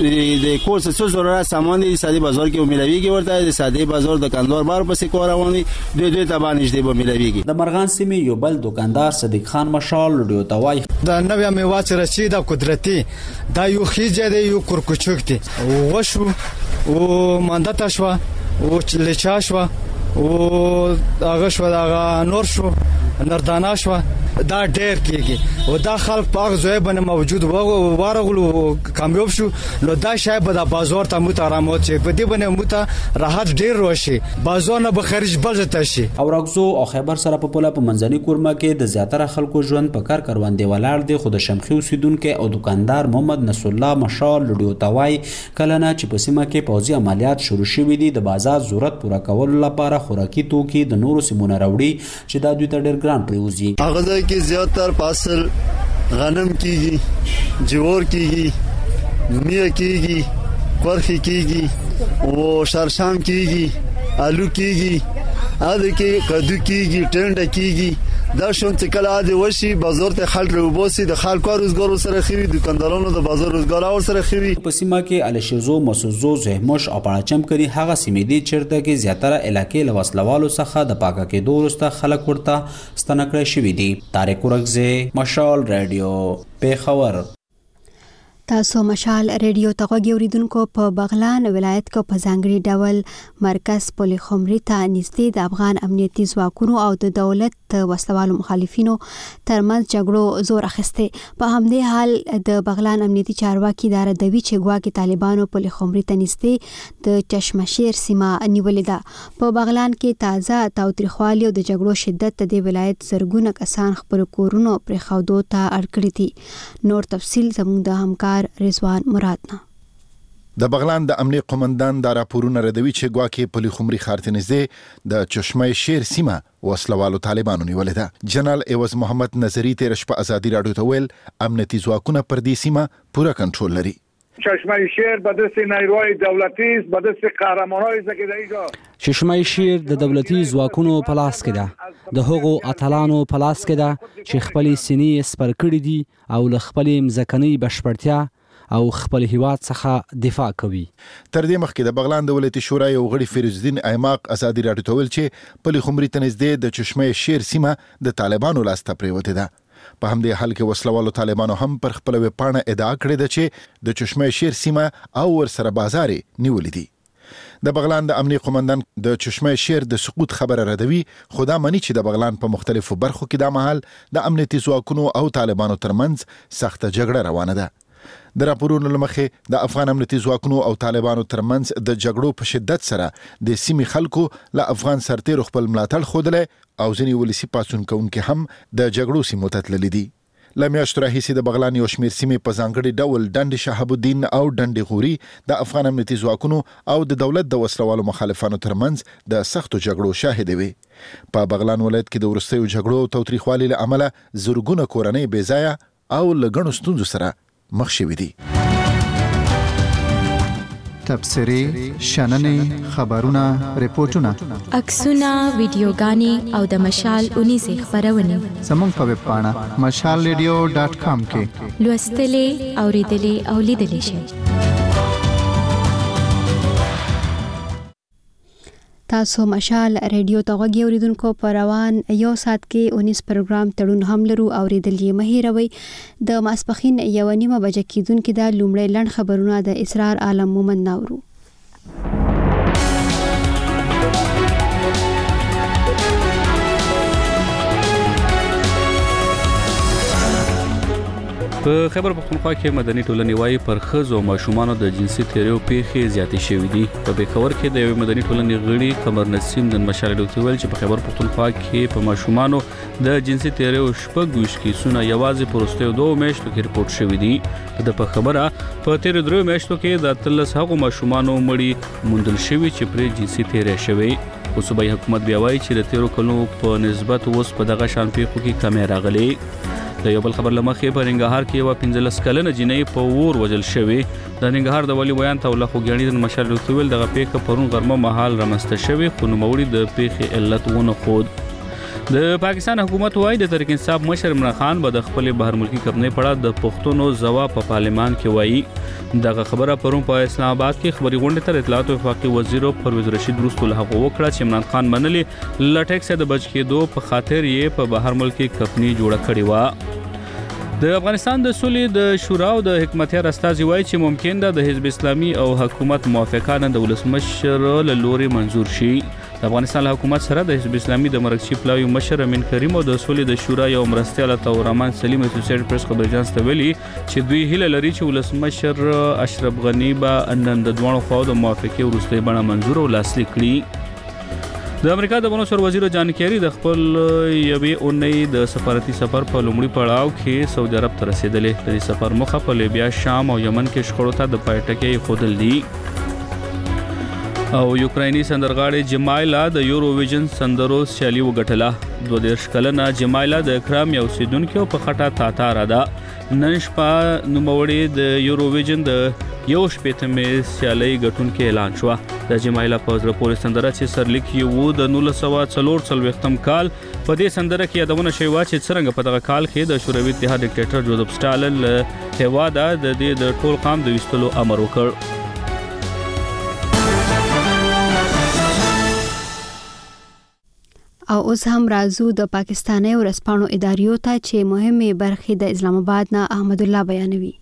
د کور څه ضرورت سامان دي صدې بازار کې ملويږي، ورته د صدې بازار دکاندار بار پسې کار رواني دوی دوی ته باندې دې به ملويږي. د مرغان سیمې یو بل دکاندار صدیق خان مشال ریډیو ته وایي دا نوې میوه چې رسید قدرتي دا یو خيجه دی، یو کورکوچوک دی، وشو او ماندتا شو او لچا شو او هغه شو دا نور شو نردانا شو، دا ډېر کېږي او دا خلک په هغه ځای باندې موجود وو وارغلو کامیاب شو، نو دا شاید به د بازار ته موت آرامات شي، په دې باندې موت راحت ډېر راشي، بازار نه به خارج بل ځای شي. او راغزو او خیبر سره په پوله په منځني کورمه کې د زیاتره خلکو ژوند په کار کروندې ولاړ دی، خو د شمخي اوسیدونکو او دکاندار محمد نصر الله مشال ریډیو ته وایي کله نه چې په سیمه کې پوځي عملیات شروع شوي دي، د بازار ضرورت پوره کولو لپاره خوراکي توکي د نورو سیمونو راوړي چې دا دوی ته ډېر ګران پریوزي. هغه ځای کې زیاتره فصل غنم کیږي، جوار کیږي، میوه کیږي، قرخي کیږي او شرشام کیږي، آلو کیږي، اده کې کدو کیږي، ټنډه کیږي. دا شون چې کله اده وشي بازار ته خلک روباسي، د خلکو روزګار سره خوري، دکاندارانو د بازار روزګار اور سره خوري. په سیمه کې الشیزو، مسوزو، زهمش او پړاچم کری هغه سیمې دي چیرته کې زیاتره علاقې له وسلوالو څخه د پاکه کېدو وروسته خلک ورته ستنه کړی شوي دي. طارق اورکزی مشال ریډیو پیښور. تاسو مشال ریډیو ته غوږی اوریدونکو په بغلان ولایت کې په ځانګړي ډول مرکز پل خمري ته نږدې د افغان امنیتي ځواکونو او د دولت وسلوالو مخالفینو ترمنځ جګړو زور اخیسته. په همدې حال د بغلان امنیتي چارواکي اداره دوی چې ګواکې طالبانو پل خمري ته نږدې د چشمشیر سیمه نیولې ده. په بغلان کې تازه تاوتریخوالي او د جګړو شدت د دې ولایت زرګونه کسان خپل کورونو پرې خاودو ته اړ کړي دي. نور تفصیل زموږ د همکار رضوان مرادنا. د بغلان د امنیت قومندان دا راپورونه ردوي چې ګواکې پل خمري ښار ته نږدې د چشمه شیر سیمه وسلوالو طالبانو نیولې ده. جنرال ایوز محمد نظری تیر شپه ازادي راډیو ته ویل امنیتي ځواکونه پر دې سیمه پوره کنټرول لري. چشمه شیر به دست نیروهای دولتی است، به دست قهرمانای است که در اینجا چشمه شیر د دولتي ځواکونو په لاس کې ده، د هغو اتلانو په لاس کې ده چې خپل سینې سپر کړي دي او له خپل مزکنۍ بشپړتیا او خپل هیواد څخه دفاع کوي. تر دې مخکې د بغلان د ولایتي شورا یو غړي فیروز الدین ایماق ازادي راډیو ته ویل چې پل خمري ته نږدې د چشمه شیر سیمه د طالبانو لاس ته پریوتې ده. په همدې حال کې وسلوالو طالبانو هم پر خپل ویبپاڼه ادعا کړې ده چې د چشمه شیر سیمه او ورسره بازار نیولې دي. د بغلان د امنیت قومندان د چشمه شیر د سقوط خبره ردوي، خو دا مني چې د بغلان په مختلفو برخو کې دا مهال د امنیتي ځواکونو او طالبانو ترمنځ سخته جګړه روانه ده. د راپورونو له مخې د افغان امنیتي ځواکونو او طالبانو ترمنځ د جګړو په شدت سره د سیمې خلکو له افغان سرتیرو خپل ملاتړ ښودلی او ځینې ولسي پاڅون کوونکي هم د جګړو سیمو ته تللي دي. له میاشتو راهیسې د بغلان یو شمېر سیمې په ځانګړي ډول ډنډ شهاب الدین او ډنډ غوري د افغان امنیتي ځواکونو او د دولت د وسلوالو مخالفانو ترمنځ د سختو جګړو شاهدې وي. په بغلان ولایت کې د وروستیو جګړو او تاوتریخوالي له امله زرګونه کورنۍ بې ځایه او له ګڼو ستونزو سره مخ شوي دي. تبصرې شننې خبرونه ریپورتونه عکسونه ویډیوګانې او د مشال اونیزې خبرونه زموږ په ویب پاڼه مشال ریډیو ډاټ کام کې لوستلې اوریدلې او لیدلې شئ. تاسو مشال ریډیو ته غوږی اوریدونکو په روان یو سات کې اونیس پروګرام تړون هم لرو اوریدل یې مهیروي. د ماسپخین یو نیمه بجې کېدونکې د لومړی لړ خبرونه د اسرار عالم مومن ناورو. په خیبر پختونخوا کې مدني ټولنې وايي پر ښځو او ماشومانو د جنسي تیریو پیښې زیاتې شوې دي. په بیکور کې د یو مدني ټولنې غړي قمر نسیم د مشال ډاکټر ویل چې په خیبر پختونخوا کې په ماشومانو د جنسي تیریو شپږ ویشت کیسونه یوازې په وروستیو دوه میاشتو کې رپورټ شوي دي. د په خبره په تیرو درې میاشتو کې د اتلس هغو ماشومانو مړي موندل شوي چې پرې جنسي تیری شوی. خو صوبایي حکومت بیا وایي چې د تیرو کلونو په نسبت اوس په دغه شان پیښو کې کمی راغلی. د یو بل خبر لمخې په ننګرهار کې یو پنځلس کلنه جنۍ په اور وژل شوې. د ننګرهار د ولی بیان ته الله خوګیاڼي د مشال ډاکټر ویل دغه پیښه پرون غرمه مهال رامنځته شوې خو نوموړي د پیښې علت ونه خود. د پاکستان حکومت وايي د تحریک انصاف مشر عمران خان به د خپل بهر ملکی کمپنۍ په اړه د پښتونو ځواب په پارلمان کې وایي. دغه خبره پرون په اسلام آباد کې خبري غونډه تر اطلاعات او وفاقي وزیر پرویز رشید وروسته له هغه وکړه چې عمران خان منلې لټیکس د بچ کېدو په خاطر یې په بهر ملکی کمپنۍ جوړه کړې و. د افغانستان د سولې د شورا او د حکمتیار استازي وایي چې ممکن ده د حزب اسلامي او حکومت موافقه د ولسمشر له لوري منزور شي. د افغانستان له حکومت سره د حزب اسلامي د مرکزي پلاوي مشر امین کریم او د سولې د شورا یو مرستیال تورمان سلیم اسوسییټډ پریس خبر اژانس ته ویلي چې دوی هیله لري چې ولسمشر اشرف غنی به نن د دوه خواو د موافقه وروستۍ بڼه منزور او لاسلیک کړي. د امریکا د بنو سر وزیر جان کیری د خپل یوې اونۍ د سفارتي سفر په لومړي پړاو کې سعودي عرب ته رسیدلې. د دې سفر موخه په لیبیا، شام او یمن کې شخړو ته د پای ټکی خودل دي. او یوکرایني سندرغاړي جمایلا د یوروویژن سندرو سیالي وګټله. دوه دیرش کلنه جمایلا د کرام یو سیدونکو په خټه تاتاره ده. نن شپه نوموړي د یوروویژن د یو شپېتمې سیالي ګټونکو اعلان شو. د جمایلا په زړه پورې سندره چې سرلیک یې وو د نولس سوه څلور څلوېښتم کال په دې سندره کې یادونه شوې وه چې څرنګه په دغه کال کې د شوروي اتحاد ډیکټیټر جوزف سټالن له هېواده د دې د ټول قام د ویستلو امر وکړ. او اوس هم راځو د پاکستاني ورځپاڼو اداریو ته چې مهمه برخې د اسلام آباد نه احمد الله بیانوي.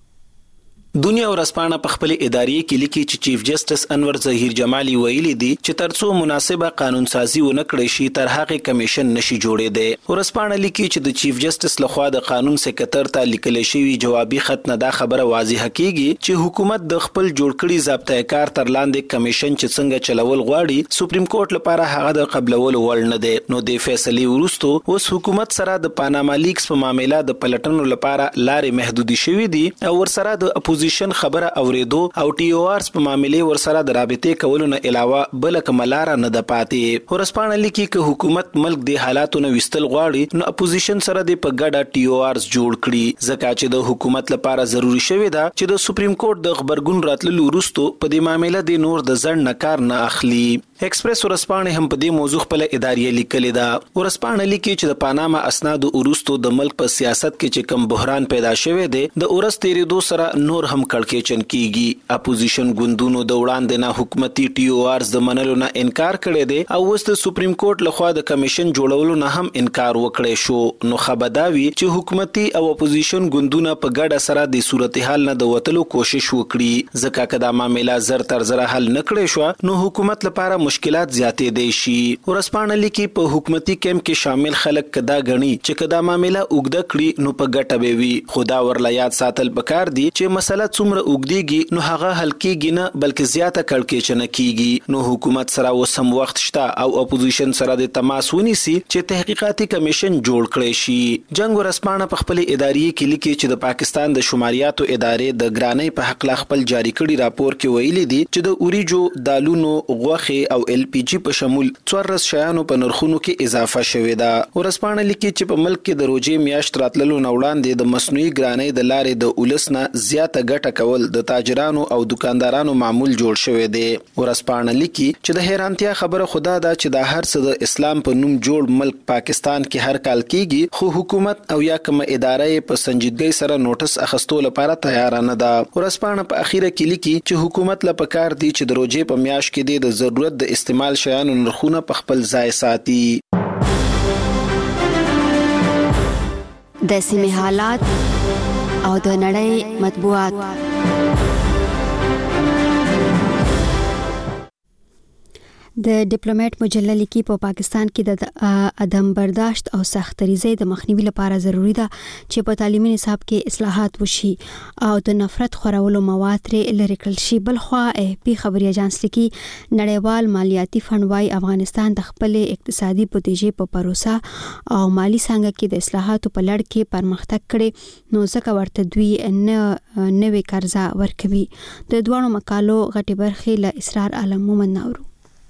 دنیا ورځپاڼه په خپل ادارې کې لیکي چې چیف جسټس انور ظهیر جمالي ویلي دي چې ترڅو مناسبه قانون سازي ونه کړی شي تر هغه کمیشن نشي جوړېدی. ورځپاڼه لیکي چې د چیف جسټس لخوا د قانون سکرټر ته لیکل شوی جوابي خط نه دا خبره واضحه کیږي چې حکومت د خپل جوړ کړي ضابطه کار تر لاندې کمیشن چې څنګه چلول غواړي سپریم کورټ لپاره هغه د قبلولو وړ نه دی. نو د فیصلې وروسته اوس حکومت سره د پاناما لیکس په معاملې د پلټنو لپاره لارې محدودي شوې دي او ورسره د اپوزیشن خبره اوریدو او ټي او آرز په معاملې ورسره د رابطې کولو نه علاوه بل کوم لار نه د پاتې. ورسپانه لیکي چې حکومت ملک د حالاتو نه وستل غواړي نو اپوزیشن سره د په ګډه ټي او آرز جوړ کړي ځکه چې د حکومت لپاره ضروری شوی دا چې د سپریم کورټ د خبرګون راتللو وروسته په دې معاملې د نور د ځړ نه کار نه اخلي. ایکسپریس ورسپانه هم په دې موضوع خپل ادارې لیکلې ده. ورسپانه لیکي چې د پاناما اسناد وروسته د ملک په سیاست کې چې کم بحران پیدا شوی دی د اورس تیریدو سره نور هم کړکېچن کیږي. اپوزیشن ګوندونو د وړاندې نه حکومتي ټي او آرز د منلو نه انکار کړی دی او اوس د سپریم کورټ لخوا د کمیشن جوړولو نه هم انکار وکړی شو. نو خبرداوي چې حکومتي او اپوزیشن ګوندونه په ګډه سره د صورتحال نه د وټلو کوشش وکړي ځکه کدا معاملې زر تر زر حل نکړي شو نو حکومت لپاره مشکلات زیاتې دي شي. ورسپانه لیکي په حکومتي کیمپ کې شامل خلک کدا غني چې کدا معاملې اوګد کړي نو په ګټه به وي. خدا ورلا یاد ساتل پکار دي چې مسله څومره اوګديږي نو هغه حل کیږي نه بلکې زیاته کړکېچنه کیږي. نو حکومت سره وسم وخت شته او اپوزیشن سره د تماس ونیسي چې تحقیقاتي کمیشن جوړ کړي شي. جنگ ورسپانه په خپل ادارې کې لیکي چې د پاکستان د شماریاتو ادارې د ګرانۍ په حق لا خپل جاری کړي راپور کې ویلي دي چې د اوریجو دالونو غوخه او ال پی جی په شمول څوارلس شیانو په نرخونو کې اضافه شوې ده. ورسپانه لیکي چې په ملک کې د روزي میاشت راتللو نه وړاندې د مصنوعي ګرانۍ د لارې د اولس نه زیاته ګټه کول د تاجرانو او دکاندارانو معمول جوړ شوی دی. ورسپانه لیکي چې د حیرانتیا خبره خدا ده چې دا هر څه د اسلام په نوم جوړ ملک پاکستان کې هر کال کیږي، خو حکومت او یا کوم ادارې په سنجیدګۍ سره نوټس اخستو لپاره تیار نه ده. ورسپانه په اخیره کې لیکي چې حکومت له پکار دی چې د روزې په میاشت کې د ضرورت د استعمال شیانو نرخونه په خپل ځای ساتي. د سیمې حالات او د نړۍ مطبوعات. د ډیپلوماټ مجله لیکي په پاکستان کې د عدم برداشت او سختریزۍ د مخنیوي لپاره ضروری ده چې په تعلیمي نصاب کې اصلاحات وشي او د نفرت خورولو مواد ترې لرې کړل شي. بلخوا ای پی خبري اژانس لیکي نړیوال مالیاتي فند وايي افغانستان د خپل اقتصادي بودیجې په پروسه او مالی څنګه کې د اصلاحاتو په لړ کې پرمختګ کړي، نو ځکه ورته دوی نه نوې قرضه ورکوي. د دوه مقالو غټي برخې له اسرار عالم مومن نورو.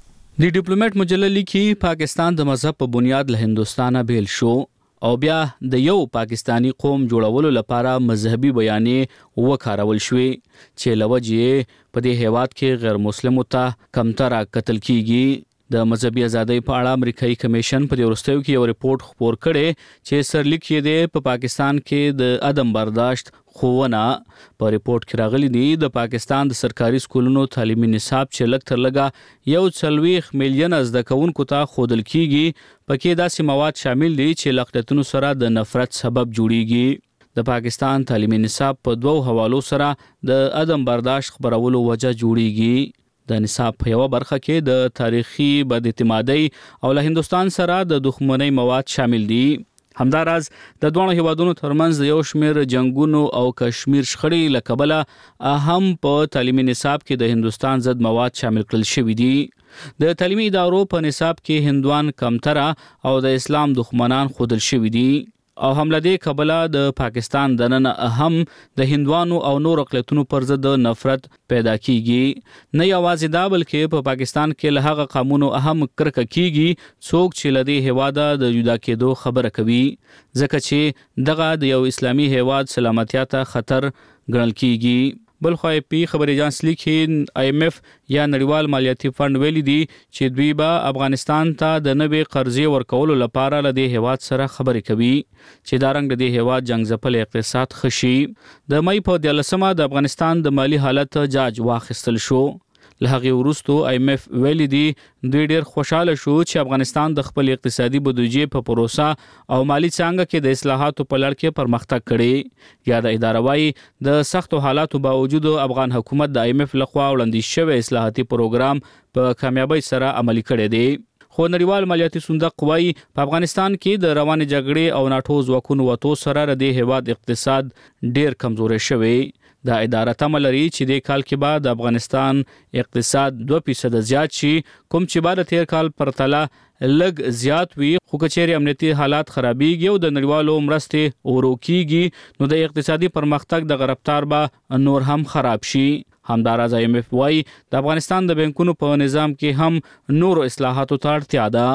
د ډیپلوماټ مجله لیکي پاکستان د مذهب په بنیاد له هندستانه بیل شو او بیا د یو پاکستانی قوم جوړولو لپاره مذهبي بیانې وکارول شوې چې لوجې په دې هیواد کې غیر مسلمو ته کمتره قتل کیږي. د مذهبي ازادۍ په اړه امریکایي کمیشن په وروستیو کې یو ریپورت خپور کړي چې سرلیک یې دی په پاکستان کې د عدم برداشت خوونه. په ریپورت کې راغلي دي د پاکستان د سرکاري سکولونو تعلیمي نصاب چې لږ تر لږه یو څلوېښت میلیونه زده کوونکو ته ښودل کیږي، پکې داسې مواد شامل دي چې له اقلیتونو سره د نفرت سبب جوړیږي. د پاکستان تعلیمي نصاب په دوو حوالو سره د عدم برداشت خبرولو وجه جوړیږي. د نصاب په یو برخه کې د تاریخي بد اعتمادۍ او له هندستان سره د دښمنۍ مواد شامل دي. همداراز د دوه هیوادونو ترمنځ یو شمېر جنگونو او کشمیر شخړې له کبله اهم په تعلیمي نصاب کې د هندستان ضد مواد شامل کړل شوي دي. د تعلیمي ادارو په نصاب کې هندوان کمتره او د اسلام دښمنان ښودل شوي دي او هم لدې کبله د پاکستان دننه اهم د هندوانو او نور اقلیتونو پر ضد نفرت پیدا کیږي. نه یوازې دا بلکې په پاکستان کې له هغه قومونو اهم کرکه کیږي څوک چې لدې هیواده د جدا کېدو خبره کوي، ځکه چې دغه د یو اسلامي هیواد سلامتیا ته خطر ګڼل کیږي. بلخوا ای پی خبري اژانس لیکي آی ایم ایف یا نړیوال مالیاتي فند ویلي دي چې دوی به افغانستان ته د نوې قرضې ورکولو لپاره له دې هیواد سره خبرې کوي چې دا رنګ د دې هیواد جنگ ځپل اقتصاد خشي. د مې په دیارلسمه د افغانستان د مالی حالت جاج واخیستل شو. له هغه وروسته آی ایم ایف ویلي دي دوی ډېر خوشاله شو چې افغانستان د خپل اقتصادي بودیجې په پروسه او مالی څنګه کې د اصلاحاتو په لړ کې پرمختګ کړي. یا د اداره وايي د سختو حالاتو باوجود افغان حکومت د آی ایم ایف لخوا وړاندې شوی اصلاحاتي پروګرام په کامیابی سره عملي کړی دی. خو نړیوال مالیاتي صندوق وايي په افغانستان کې د روانې جګړې او ناټو ځواکونو وتو سره د هیواد اقتصاد ډېر کمزوري شوی. دا اداره تمه لري چې د کال کې بعد افغانستان اقتصاد دوه فیصد زیات شي، کوم چې بعد تیر کال پرتله لږ زیات وي. خو کچېرې امنیتي حالات خرابېږي او د نړیوالو مرستې ورو کیږي نو د اقتصادي پرمختګ د رفتار به نور هم خراب شي. همداراز آی ایم ایف وايي د افغانستان د بانکونو په نظام کې هم نور اصلاحاتو ته اړتیا ده.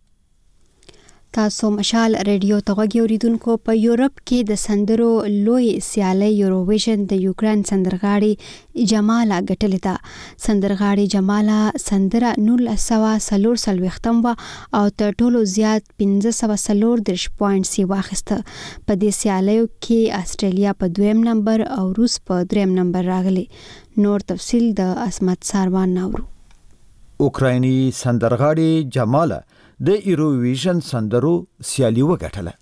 تاسو مشال ریډیو ته غوږی اوریدونکو. په یورپ کې د سندرو لوی سیالي یوروویژن د یوکرين سندرغاړي جمالا ګټلې ده. سندرغاړي جمالا سندره نولس سوه څلور څلوېښتم وه او تر ټولو زیات پنځه سوه څلور دېرش پوینټس یې واخیسته. په دې سیالیو کې استرالیا په دویم نمبر او روس په دریم نمبر راغلي. نور تفصیل د اسمت ساروان نورو. اوکرایني سندرغاړي جمالا د ایروویژن سندرو سیالي وګټله.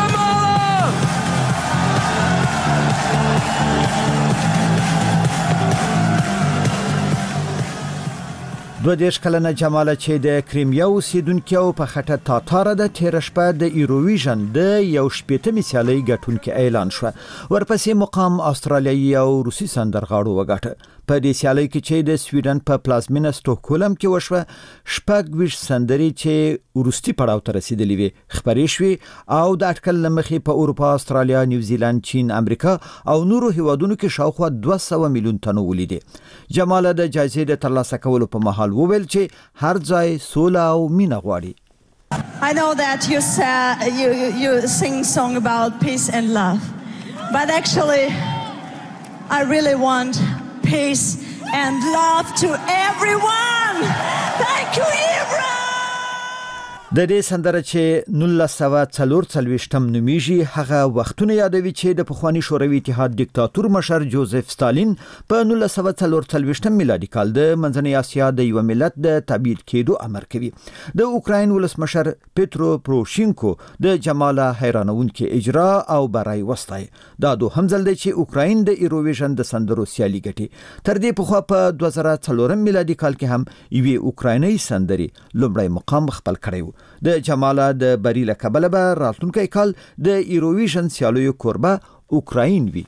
دوه دېرش کلنه جماله چې د کریمیا اوسیدونکې او په خټه تاتاره د تېره شپه د ایروویژن د یو شپېتمې سیالۍ ګټونکې اعلان شوه. ورپسې مقام استرالیایي او روسي سندرغاړو وګټه. په دې سیالۍ کې چې د سویډن په پلازمینه سټوکهولم کې وشوه، شپږ ویشت سندرې چې وروستي پړاو ته رسیدلې وې خپرې شوې او د اټکل له مخې په اروپا، استرالیا، نیوزیلند، چین، امریکا او نورو هیوادونو کې شاوخوا دوه سوه میلیون تنو ولیدې. جماله د جایزې د ترلاسه کولو په مهال وویل چې هر ځای سوله او مینه غواړي. I know that you say, you you sing song about peace and love, but actually I really want peace and love to everyone. Thank you, Ibra. د دې سندره چې نولس سوه څلور څلوېښتم نومیږي هغه وختونه یادوي چې د پخواني شوروي اتحاد دیکتاتور مشر جوزف ستالین په نولس سوه څلور څلوېښتم میلادي کال د منځنۍ اسیا د یو ملت د تبعید کېدو امر کوي. د اوکراین ولسمشر پیترو پروشینکو د جماله حیرانونکي اجرا او برای وستای. دا دوهم ځل دی چې اوکراین د ایروویژن د سندرو سیالي ګټي. تر دې پخوا په دوه زره څلورم میلادي کال کې هم یوې اوکراینۍ سندري لومړی مقام خپل کړی و. د جماله د بری له کبله به راتلونکی کال د ایروویژن سیالیو کوربه اوکراین وي.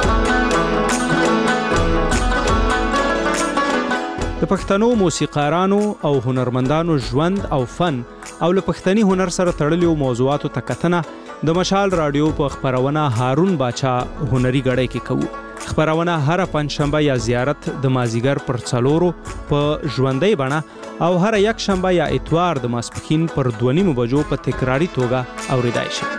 د پښتنو موسیقارانو او هنرمندانو ژوند او فن او له پښتني هنر سره تړلو موضوعاتو ته کتنه د مشال رادیو په خبرونه هارون باچا هنري غړی کې کوو. خبرونه هر پنځشنبه یا زیارت د مازیګر پر څلورو په ژوندۍ بڼه او هر یک شنبه یا اتوار د ماسپښین پر دوه نیمو بجو په تکراری توګه اوریدای شي.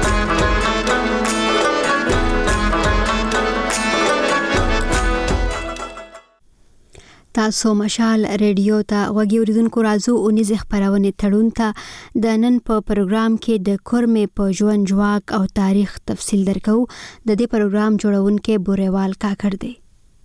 تاسو مشال ریډیو ته غوږی اوریدونکو راځو اونیز خبرونه تړون ته د نن په پروګرام کې د کورمې په ژوند جواک او تاریخ تفصیل درکو. د دې پروګرام جوړونکو بوریوال کاکړ دی.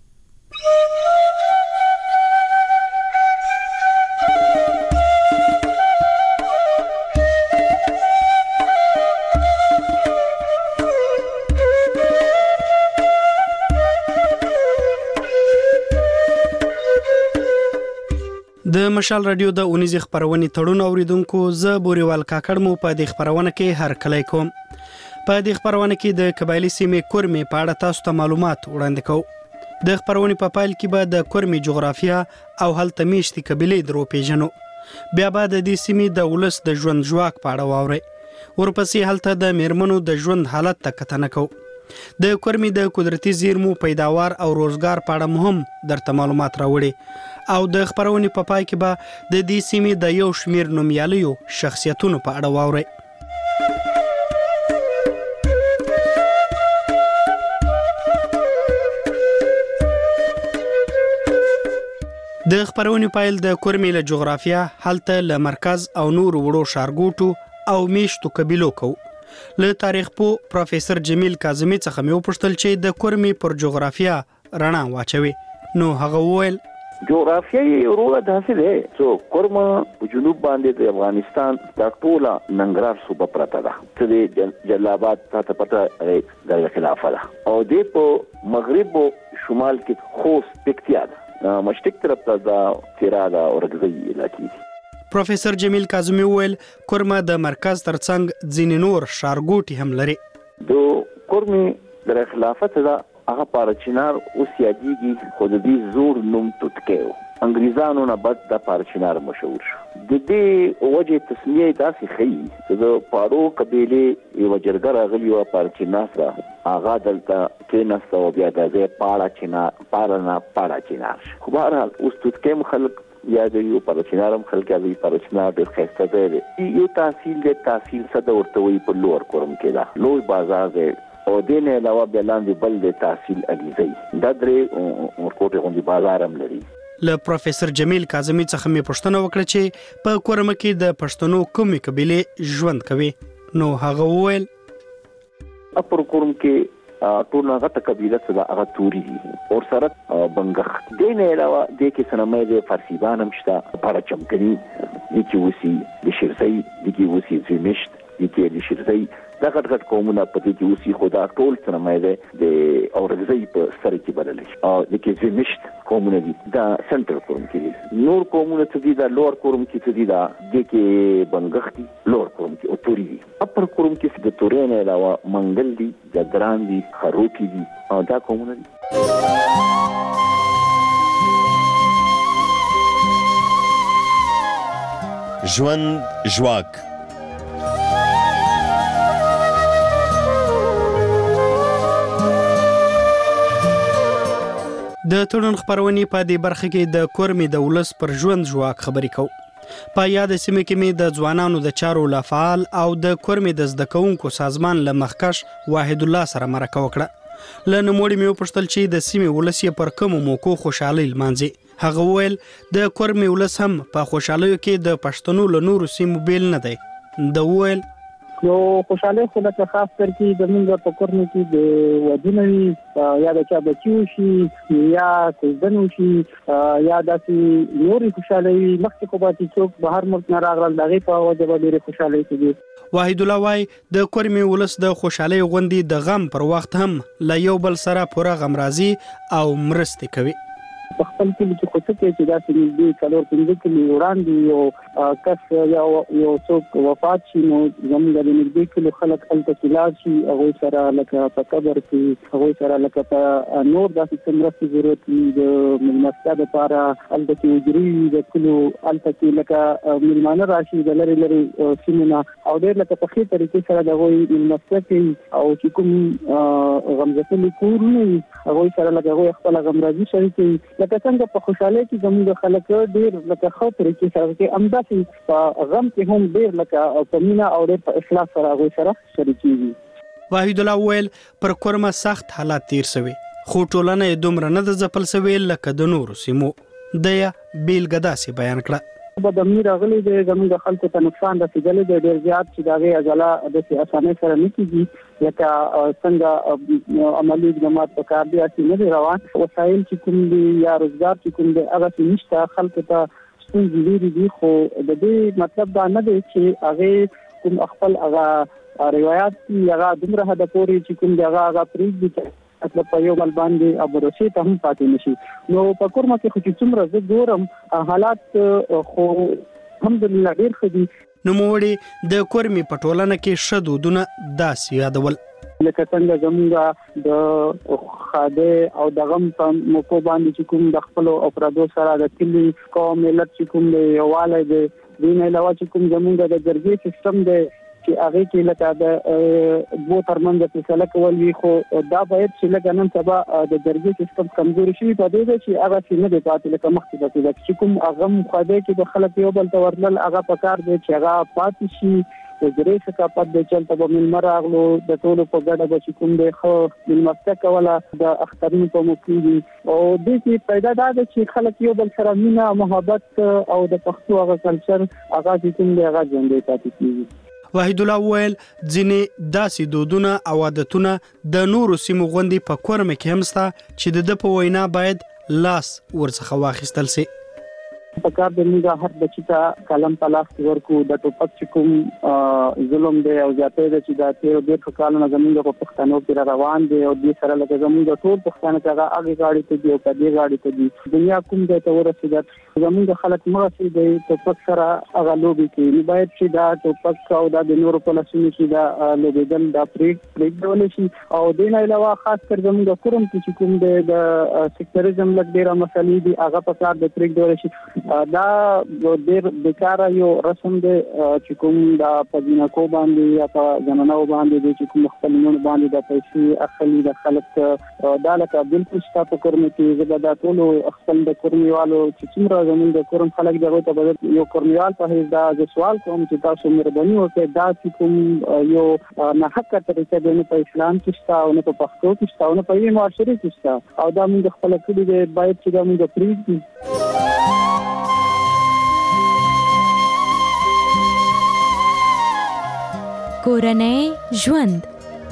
د مشال رادیو د اونیز خبرونه تړون اوریدونکو زه بوریوال کاکړ مو په دې خبرونه کې هر کله کوم. په دې خبرونه کې د قبایلی سیمې کورمې په اړه تاسو ته معلومات وړاندې کوم. د خبرونه په پایل کې به د کورمې جغرافیا او هلته میشتي قبیلې درو پیژنو. بیا به د دې سیمې د ولس د ژوند جواک په اړه واوري. ورپسې هلته د میرمنو د ژوند حالت ته کتنه کوو. د کورمې د قدرتي زیرمو پیداوار او روزګار په اړه مهم درته معلومات راوړي. او د خبرونې په پای کې به د دې سیمې د یو شمیر نومیالیو شخصیتونو په اړه واورئ. د خبرونې پایل د کورمې له جغرافیا هلته له مرکز او نور وړو ښارګوټو او میشتو قبیلو کو. له تاریخ پو پروفیسور جمیل کاظمی څخه مې وپوښتل چې د کورمې پر جغرافیا رڼا واچوي. نو هغه وویل جغرافیایي رول داسې دی چې کورما په جنوب باندې د افغانستان د ټوله ننګرهار صوبه پرته ده چې د جلال آباد ته پته د خلافه ده او د په مغرب او شمال کې خوست پکتیا ده مشرق طرف ته د تیراله او رګزي علاقې. پروفیسور جمیل کاظمی وویل کورما د مرکز ترڅنګ ځینې نور ښارګوټي هم لري. د کورمې د خلافت ده هغه پارچینار اوس یادېږي خو د دې زور نوم توتکی و. انګریزانو نه بعد د پارچینار مشهور شو. د دې وجه تسمیه داسې ښیي چې د پاړو قبیلې یوه جرګه راغلې وه پارچینار سره هغه دلته کېناسته او بیا د ځای پاړه چینار پاړه نه پاړه چینار شو. خو بهرحال اوس توتکی هم خلک یادوي او پارچینار هم خلک یادوي. پارچینار ډېر ښایسته ځای دی. یو تحصیل دی تحصیل څه ته ورته وایي په لوړ کورم کې ده لوی بازار دی او دې نه علاوه بیا لاندې بل د تحصیل اګیزي دا درې ورکوټه غوندي بازار هم لري. له پروفیسور جمیل کاظمی څخه مې پوښتنه وکړه چې په کورمه کې د پښتنو کومې قبیلې ژوند کوي. نو هغه وویل اپر کورم کې ټول هغه قبیله څه هغه توري دي او سره بنګخ دې نه علاوه د کې سنمې د فارسیبان هم شته په چمکني د کې وسی د شیرسي د کې وسی زمشت د کې د شیرسي دا غټ غټ قومونه په دې کې اوسې خو دا ټول سنمې ده د اورګزي په سر کې بدل شي او د کې زمشت قومونه دي دا سنټر قوم کې دي. نور قومونه څه دي دا لوړ قوم کې څه دي دا د کې بنګخ دي لوړ قوم کې او توري دي. اپر قوم کې د توري نه علاوه منګل دي جدران دي خروکی دي او دا قومونه دي. ژوند جواک د تړون خبرونې په دې برخه کې د کورمې د ولس پر ژوند جواک خبرې کوو. په یاد سیمه کې مې د ځوانانو د چارو لا فعال او د کورمې د زده کوونکو سازمان له مخکش واحد الله سره مرکه وکړه له نوموړي مې وپوښتل چې د سیمې ولس یې پر کومو موکو خوشحالۍ لمانځي. هغه وویل د کورمې ولس هم په خوشحالیو کې د پښتنو له نورو سیمو بیل نه دی. د وویل نو خوشاله خو لکه خاص کر کې د موږ په کورنۍ کې د ودونوي یا د چا بچیو شي یا کوزدنو شي یا داسې نوري خوشاله مخکې خو به څوک بهر ملک نه راغلل دغه په وجه به ډېرې خوشاله کېږي. واحد الله وای د کورمې ولس د خوشحالۍ غونډې د غم پر وخت هم له یو بل سره پوره غمرازي او مرستې کوي. په خپل کلي کې خو څه کوي چې داسې نږدې څلور پنځه کلي وړاندې یو کس یا یو څوک وفات شي نو زموږ د نږدې کلي خلک هلته کې لاړ شي هغوی سره لکه په قبر کې هغوی سره لکه په نور داسې څه مرستې ضرورت وي د مېلمستیا دپاره هلته کې حجرې وي د کلو هلته کې لکه مېلمانه راشي د لرې لرې سیمو نه او ډېر لکه په ښې طریقې سره د هغوی مېلمستیا کوي او چې کوم غمځتلي کورونه وي هغوی سره لکه هغوی خپله غمرازي شریکوي. لکه څنګه په خوشحالۍ کې زموږ خلک ډېر لکه ښه طریقې سره کوي همداسې په غم کې هم ډېر لکه په مینه او ډېر په اخلاص سره هغوی سره شریکېږي. واحد الله وویل پر کورمه سخت حالات تیر شوي خو ټولنه یې دومره نه ده ځپل شوې لکه د نورو سیمو. ده یې بېلګه داسې بیان کړه. به د امیر راغلی دی زموږ خلکو ته نقصان رسېدلی دی ډېر زیات چې د هغې عجله داسې اسانۍ سره نه کېږي لکه څنګه عملي اقدامات په کار دي هسې نه دی روان. وسایل چې کوم دي یا روزګار چې کوم دی هغسې نشته خلکو ته ستونزې ډېرې دي خو د دې مطلب دا نه دی چې هغې کوم خپل هغه روایات دي هغه دومره حده پورې چې کوم دی هغه هغه پرېږدي مطلب په یو بل باندې ابروشي ته هم پاتې نشي. نو په کورمه کې خو چې څومره زه ګورم حالات خو الحمدلله ډېر ښه دي. نوموړي د کورمې په ټولنه کې ښه دودونه داسې یادول لکه څنګه زموږ د ښادۍ او د غم په موقعو باندې چې کوم د خپلو افرادو سره د کلي قوم ملت چې کوم دی یووالی دی دې نه علاوه چې کوم زموږ د جرګې سیستم دی چې هغې کې لکه د دوو ترمنځ فیصله کول وي خو دا باید چې لکه نن سبا د جرګې سیستم کمزوري شوي په دې ده چې هغسې نه دی پاتې لکه مخکې به کېده چې کوم غم خواده کې به خلک یو بل ته ورتلل هغه په کار دی چې هغه پاتې شي. وزرې ثقافت دی چلته به مېلمه راغلو د ټولو په ګډه به چې کوم دی ښه مېلمستیا کوله د اخترونو په موقع دي او دې کې پیدا دا ده چې خلک یو بل سره مینه محبت او د پښتو هغه کلچر هغه چې کوم دی هغه ژوندی پاتې کېږي. واحد الله وویل ځینې داسې دودونه او عادتونه د نورو سیمو غوندې په کورمه کې هم شته چې د ده په وینا باید لاس ورڅخه واخیستل سي. په کار د موږ هر بچی ته قلم په لاس ورکو د ټوپک چې کوم ظلم دی او زیاتې دی چې د تېرو ډېرو کالونو زموږ په پښتنو کې روان دی او دې سره لکه زموږ ټول پښتانه چې هغه هغې غاړې ته دي او په دې غاړې ته دي دنیا کوم ځای ته ورسېده زموږ خلک مغسې دی ټوپک سره هغه لوبې کوي نو باید چې دا ټوپک او دا د نورو په لاسونو کې دا لوبېدل دا پرېږدولی شي او دې نه علاوه خاص کر زموږ کورم کې چې کوم دی د سیکټریزم لږ ډېره مسلې دي هغه په کار د پرېږدولی شي. دا ډېر بیکاره یو رسم دی چې کوم دا په جنکو باندې یا په زنانو باندې دی چې کوم خپل لوڼو باندې د پیسې اخلي د خلک دا لکه بلکل شته په کورمه کې زه به دا ټولو خپل د کورمیوالو چې څومره زموږ د کورم خلک دی هغوی ته به یو کورمیوال په حیث دا زه سوال کوم چې تاسو مهرباني وکړئ دا چې کوم یو ناحقه طریقه دی نه په اسلام کې شته او نه په پښتو کې شته او نه په یوې معاشرې کې شته او دا موږ خپله کړي دی باید چې دا موږ پرېږدي. کورنۍ ژوند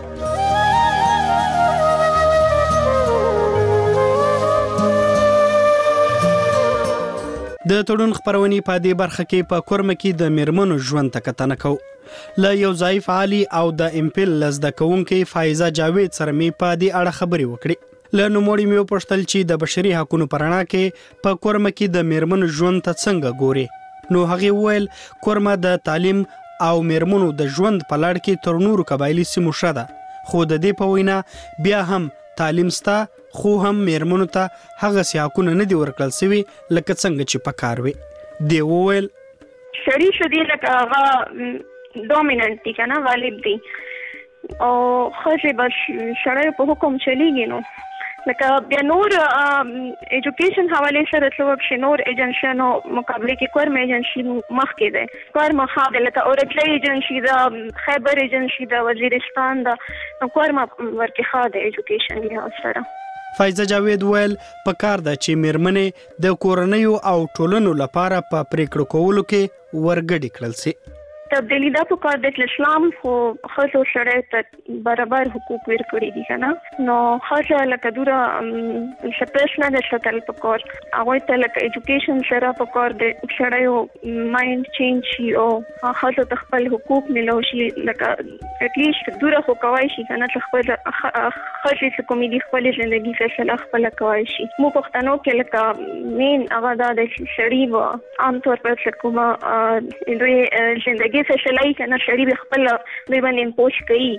د تړون خبرونې په دې برخه کې په کورمه کې د میرمنو ژوند ته کتنه کوو. له یو ضعیف عالی او د امپیل لزده کوونکې فایزه جاوید سره مې په دې اړه خبرې وکړې. له نوموړي مې وپوښتل چې د بشري حقونو په رڼا کې په کورمه کې د میرمنو ژوند ته څنګه ګوري. نو هغې وویل کورمه د تعلیم او میرمنو د ژوند په لړ کې تر نورو قبایلي سیمو ښه ده خو د دې په وینا بیا هم تعلیم سته خو هم میرمنو ته هغسې حقونه نه دي ورکړل سوي لکه څنګه چې په کار وي. دی وویل سړي شدي لکه هغه ډومیننټ دي که نه غالب دي او ښځې به سړیو په حکم چلیږي نو لکه بیا نور ایجوکیشن حواله سره څوک شي نور ایجنشنو مقابله کې کورم ایجنسی مخکې ده کورم خاله لکه اورتلی ایجنسی ده خیبر ایجنسی ده وزیرستان ده کورم ورکه خاله ایجوکیشن له سره. فایزه جاوید ویل په کار ده چې میرمنې د کورنۍ او ټولنو لپاره په پریکړو کولو کې ورګډي کړل سي. تبدیلی دا په کار د اسلام خو خاصو سره ته برابر حقوق ورکړي دي کنه نو خاصه لکه دوره سپیس نه د شتل په کار هغه ته لکه ایجوکیشن سره په کار د شړایو مایند چینج شي او خاصه خپل حقوق ملو شي لکه اټلیست دوره خو کوي شي کنه خپل خاصه کومې خپل ژوندۍ فیصله خپل کوي شي مو پښتنو کې لکه مین هغه د شړی و عام طور پر کومه دوی ژوندۍ فیصله کنه شریب خپل دوی باندې پوښ کوي.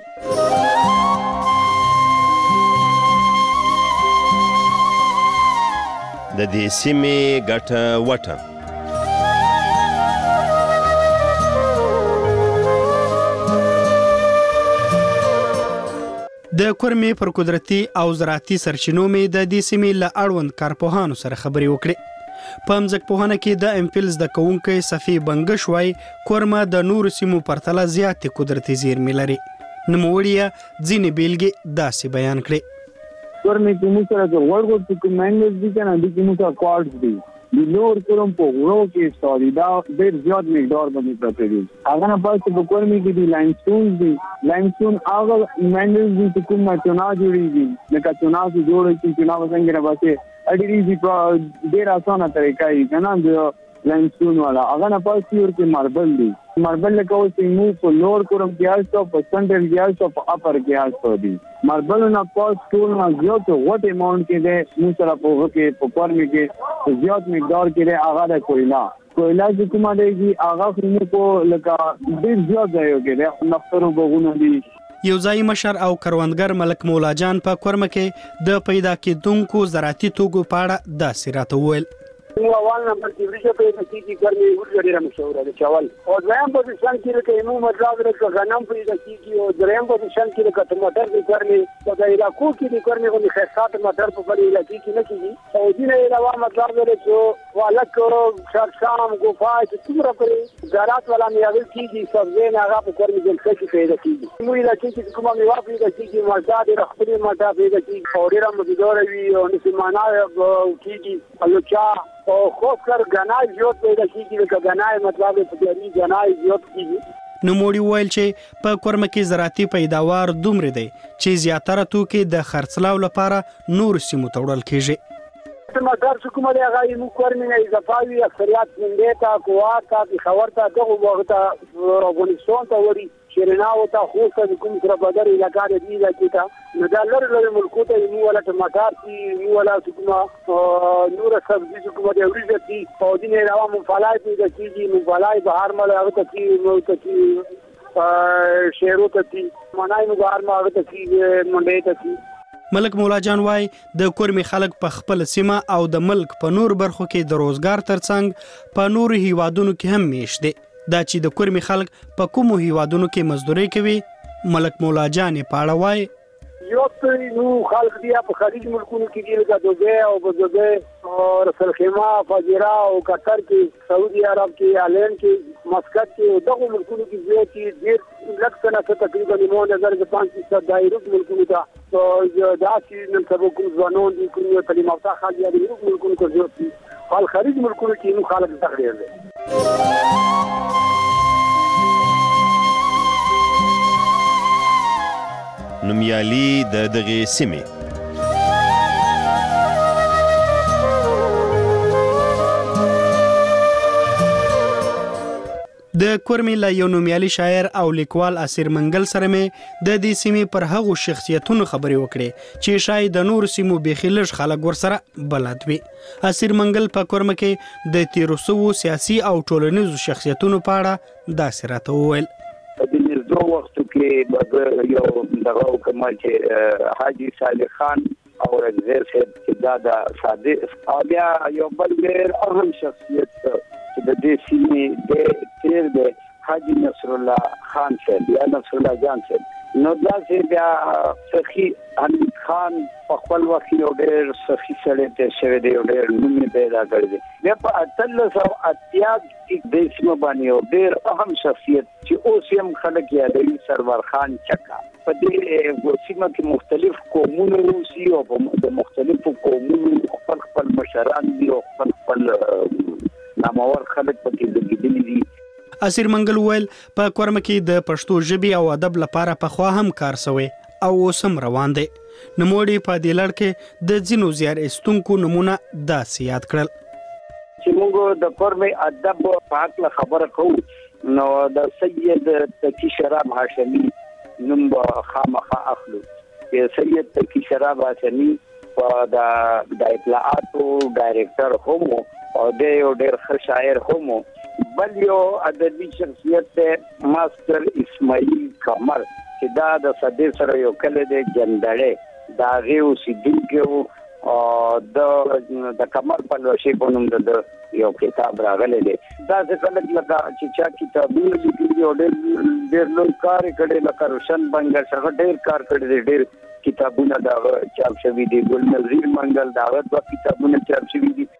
د دې سیمې ګټه وټه د کورمې پر قدرتي او زراعتي سرچینو مې د دې سیمې له اړوند کارپوهانو سره خبرې وکړې. په ځمکپوهنه کې د امفیل زده کوونکی صفي بنګش وایي کورمه د نورو سیمو پرتله زیاتې قدرتي زیرمې لري. نوموړي ځینې بیلګې داسې بیان کړې. کورمې کې موږ سره د ورغو چې منګز دي کنه د کې موږ کوارډز دي د نور کورم په وړو کې سوري دا ډېر زیات مقدار باندې پراته دي. هغه نه پاتې په کورمې کې دي لایمسټون دي لایمسټون هغه منګز دي چې کومه چونا جوړیږي لکه چونا چې جوړ شي چونا وسنګ نه واسه اډیری ډیر اسانه طریقه یې کنه د لایمسټون والا هغه نه پاتې ورته ماربل دي ماربل له کوم چې موږ په لوړ کورم کې آلسو په سنټرل کې آلسو په اپر کې آلسو دي ماربل نه پاتې ټول نه زیات وټ اماونټ کې ده موږ سره په کې په کورمې کې زیات مقدار کې ده هغه د کویلا کویلا چې کومه دی هغه خو په لکه ډیر زیات ځای کې ده نفترو بغونه دي. یو ځای مشر او کروندګر ملک مولا جان په کورمه کې د پیدا کېدونکو زراعتي توکو په اړه داسې راته وویل. اول نمبر کې ورشه پیدا کیږي ګرمي ورګړي را مشوره ده چاول او ځم په ځان کې لکه مو مطلب لري غنم پیدا کیږي او دریم په ځان کې لکه ټماټر د ګرمي په دای علاقو کې د ګرمي غو خاصات ټماټر په بلې علاقې کې نه کیږي او دینه علاوه مطلب لري چې والک شام ګوفای چې څومره پرې زراعت ولا میاوي کیږي سبزی نه هغه په ګرمي د څه پیدا کیږي مو علاقې کې کومه میوه پیدا کیږي مرزا د رخصتي ماده پیدا کیږي او ډیره مددور وي او نسمانه کیږي الوچا او خو کر غنای زیات پیدا کیږي لکه غنای مطلب په دې غنای زیات کیږي. نو موړي ویل چې په کورمه کې زراعتي پیداوار دومره دی چې زیاتره توکي د خرڅلاو لپاره نور سیمو ته وړل کیږي. ټماټر چې کومه دی هغه یې مو کورمه نه اضافه وي اکثریت منډه تا کوه تا خبر تا دغه وخت افغانستان ته وړي شیرنا او تا خو څه کوم سره بدر علاقې دی راکېتا نو دا لر لر ملکو ته یو ولا ټماټر چې یو ولا کومه نور سبزی چې کومه دی ورته دي او دینه راو مفالای دي د کیږي مفالای بهر مل هغه ته کی نو ته کی شهرو ته کی منای نو بهر ما هغه ته کی منډه ته کی. ملک مولا جان وای د کورمې خلک په خپل سیمه او د ملک په نور برخو کې د روزګار ترڅنګ په نور هیوادونو کې هم میشت دي. دا چې د کورمې خلک په کومو هیوادونو کې مزدوري کوي ملک مولا جان په اړه وای یو څه نو خلک دی په خلیج ملکونو کې دی لکه دوبه او بزوبه او رسل خیمه فجرا او قطر کې سعودي عرب کې الین کې مسقط کې دغه ملکونو کې دی چې ډیر لږ څه نه تقریبا نو نظر د پنځه سوه دایره ملکونو ته او دا چې نن سبا کوم ځوانان دي کوم تعلیم یافته خلک دي ملکونو کې ضرورت دي حال خارج ملکونو کې نو خلک تغیر دي. نومیالي د دغه سیمې د کورمې له یو نومیالي شاعر او لیکوال اسیر منګل سره مې د دې سیمې پر هغو شخصیتونو خبرې وکړې چې شاید د نور سیمو بېخي لږ خلک ورسره بلد وي. اسیر منګل په کورمه کې د تیرو سوو سیاسي او ټولنیزو شخصیتونو په اړه داسې راته وویل. په دې زو وخت کې یو دغه کمال چې حاجی صالح خان او رزیر صاحب چې دا د صادق او بیا یو بل ډېر اهم شخصیت چې د دې سیمې د تیر د حاجی نصر الله خان خان صاحب یا نصر الله جان صاحب نو دا چې بیا سخی حمید خان په خپل وخت یو ډېر سخی سره ته شوی دی ډېر نوم پیدا کړی دی بیا په اتلس او اتیا کې د اسمه باندې یو ډېر اهم شخصیت چې اوس هم خلک یادوي سرور خان چکا په دې وسیمه کې مختلف قومونه اوسي او د مختلفو قومونو خپل خپل مشران دي او خپل خپل نامور خلک پکې لګیدلي دي. اسیر منګل ویل په کورم کې د پښتو ژبې او ادب لپاره په خوا هم کار شوی او اوس هم روان دی. نوموړي په دې لړ کې د ځینو زیار ایستونکو نمونه داسې یاد کړل چې موږ د کورم ادب په اړه خبره کوو نو د سید تقی شراب هاشمی نوم خامخا اخلو. سید تقی شراب هاشمی په د اطلاعاتو ډایرکټر هم او د یو ډېر ښه شاعر هم بل یو ادبي شخصیت ته ماستر اسماعیل کمر چې دا د صدې سره یو کله د جندړې دا غيو سیدونکو د د کمر په لوشي په نوم د یو کتاب راغلی دی دا څه کله لکه چې چا کتابونه لیکلي او ډېر لوی کار کړي لکه روشن بنګل څنګه ډېر کار کړي دی ډېر کتابونه دا چاپ شوي دي ګل نظیر منګل دا د کتابونه چاپ شوي دي.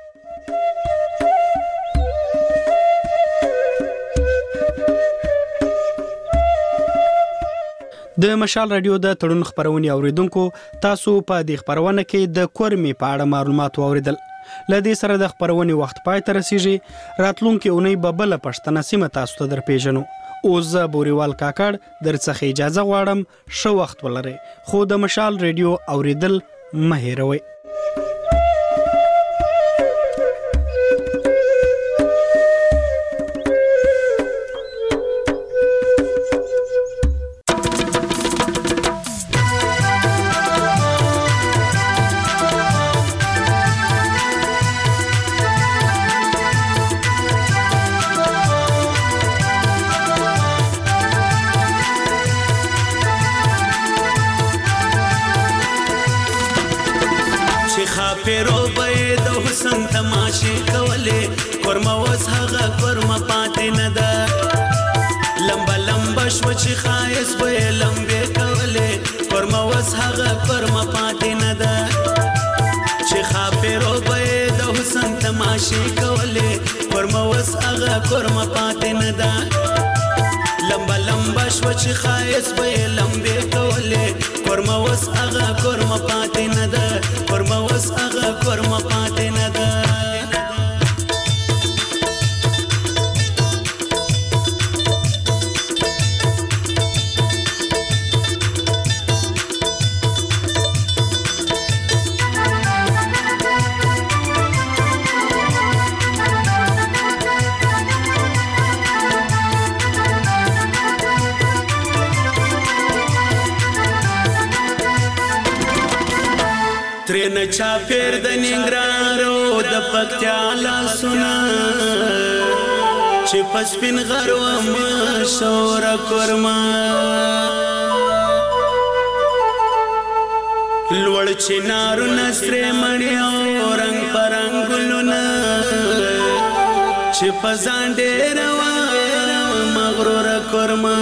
د مشال رادیو د تړون خبرونه اوریدونکو تاسو په دې خبرونه کې د کورمي په اړه معلومات اوریدل. لدې سره د خبرونه وخت پای ته رسیږي. راتلونکي اونۍ به بل پښتنه سیمه تاسو ته در پیژنو. اوس زه بوريوال کاکړ درڅخه اجازه غواړم. شو وخت ولرئ خو د مشال رادیو اوریدل مه هېروئ. چې خایس به لمبه کوله پرما وس هغه پرما پاتې نه ده چې خاپرو به د حسن تماشې کوله پرما وس هغه پرما پاتې نه ده لمبا لمبا شو چې خایس به لمبه کوله پرما وس هغه پرما پاتې نه ده پرما وس هغه پرما پاتې نه ده. ترن چا پیر د ننګرهارو د پکتیا لاسونه چې پسپین غرو مشور کورما لوړ چنارو نسره مړی او رنگ پرنګلونه چې پزان ډېر و مغرور کورما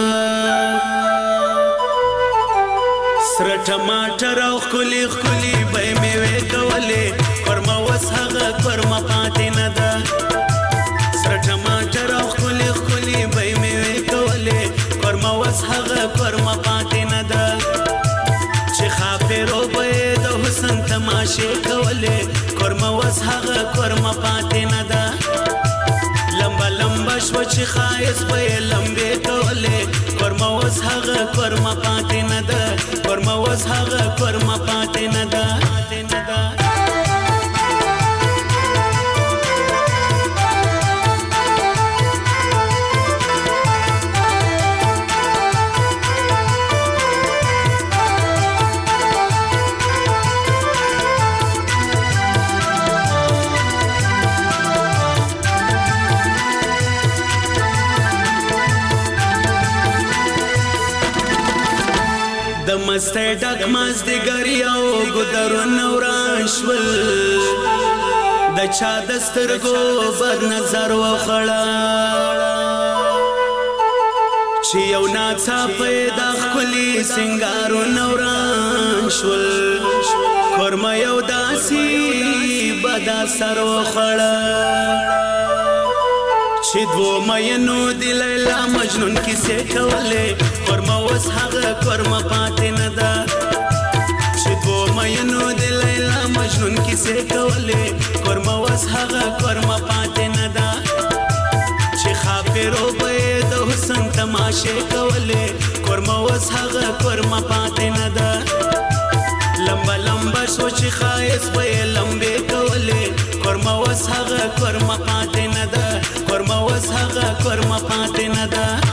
سر ټماټر او خلی خلی به می وې کولې پرما وس هغه پرما پاتې نه ده سر ټماټر او خلی خلی به می وې کولې پرما وس هغه پرما پاتې نه ده چې خاپرو به د حسن تماشې کولې پرما وس هغه پرما پاتې نه ده لمبا لمبا شو چې خایس به لمبه کولې پرما وس هغه پرما پاتې نه ده پرما وس هغه پرما پاتې نه ده. د مسته ډک ماز د ګریاو ګدرون ورانشول د چا د سترګو بد نظر وخړا چې چې یو ناڅا پیدا خلی سنگارو نوران شول کورما یو داسی بدا سرو خړه چې دو مینو دی لیلا مجنون کیسه کوله کورما وس هغه کورما پاتې نه ده چې دو مینو دی لیلا مجنون کیسه کوله کورما وس هغه کورما پاتې نه ده چې خافرو به د حسن تماشه کوله کورما وس هغه کورما پاتې نه ده لمبا لمبا سوچ خایس به لمبه کوله کورما وس هغه کورما پاتې نه ده کورما وس هغه کورما پاتې نه ده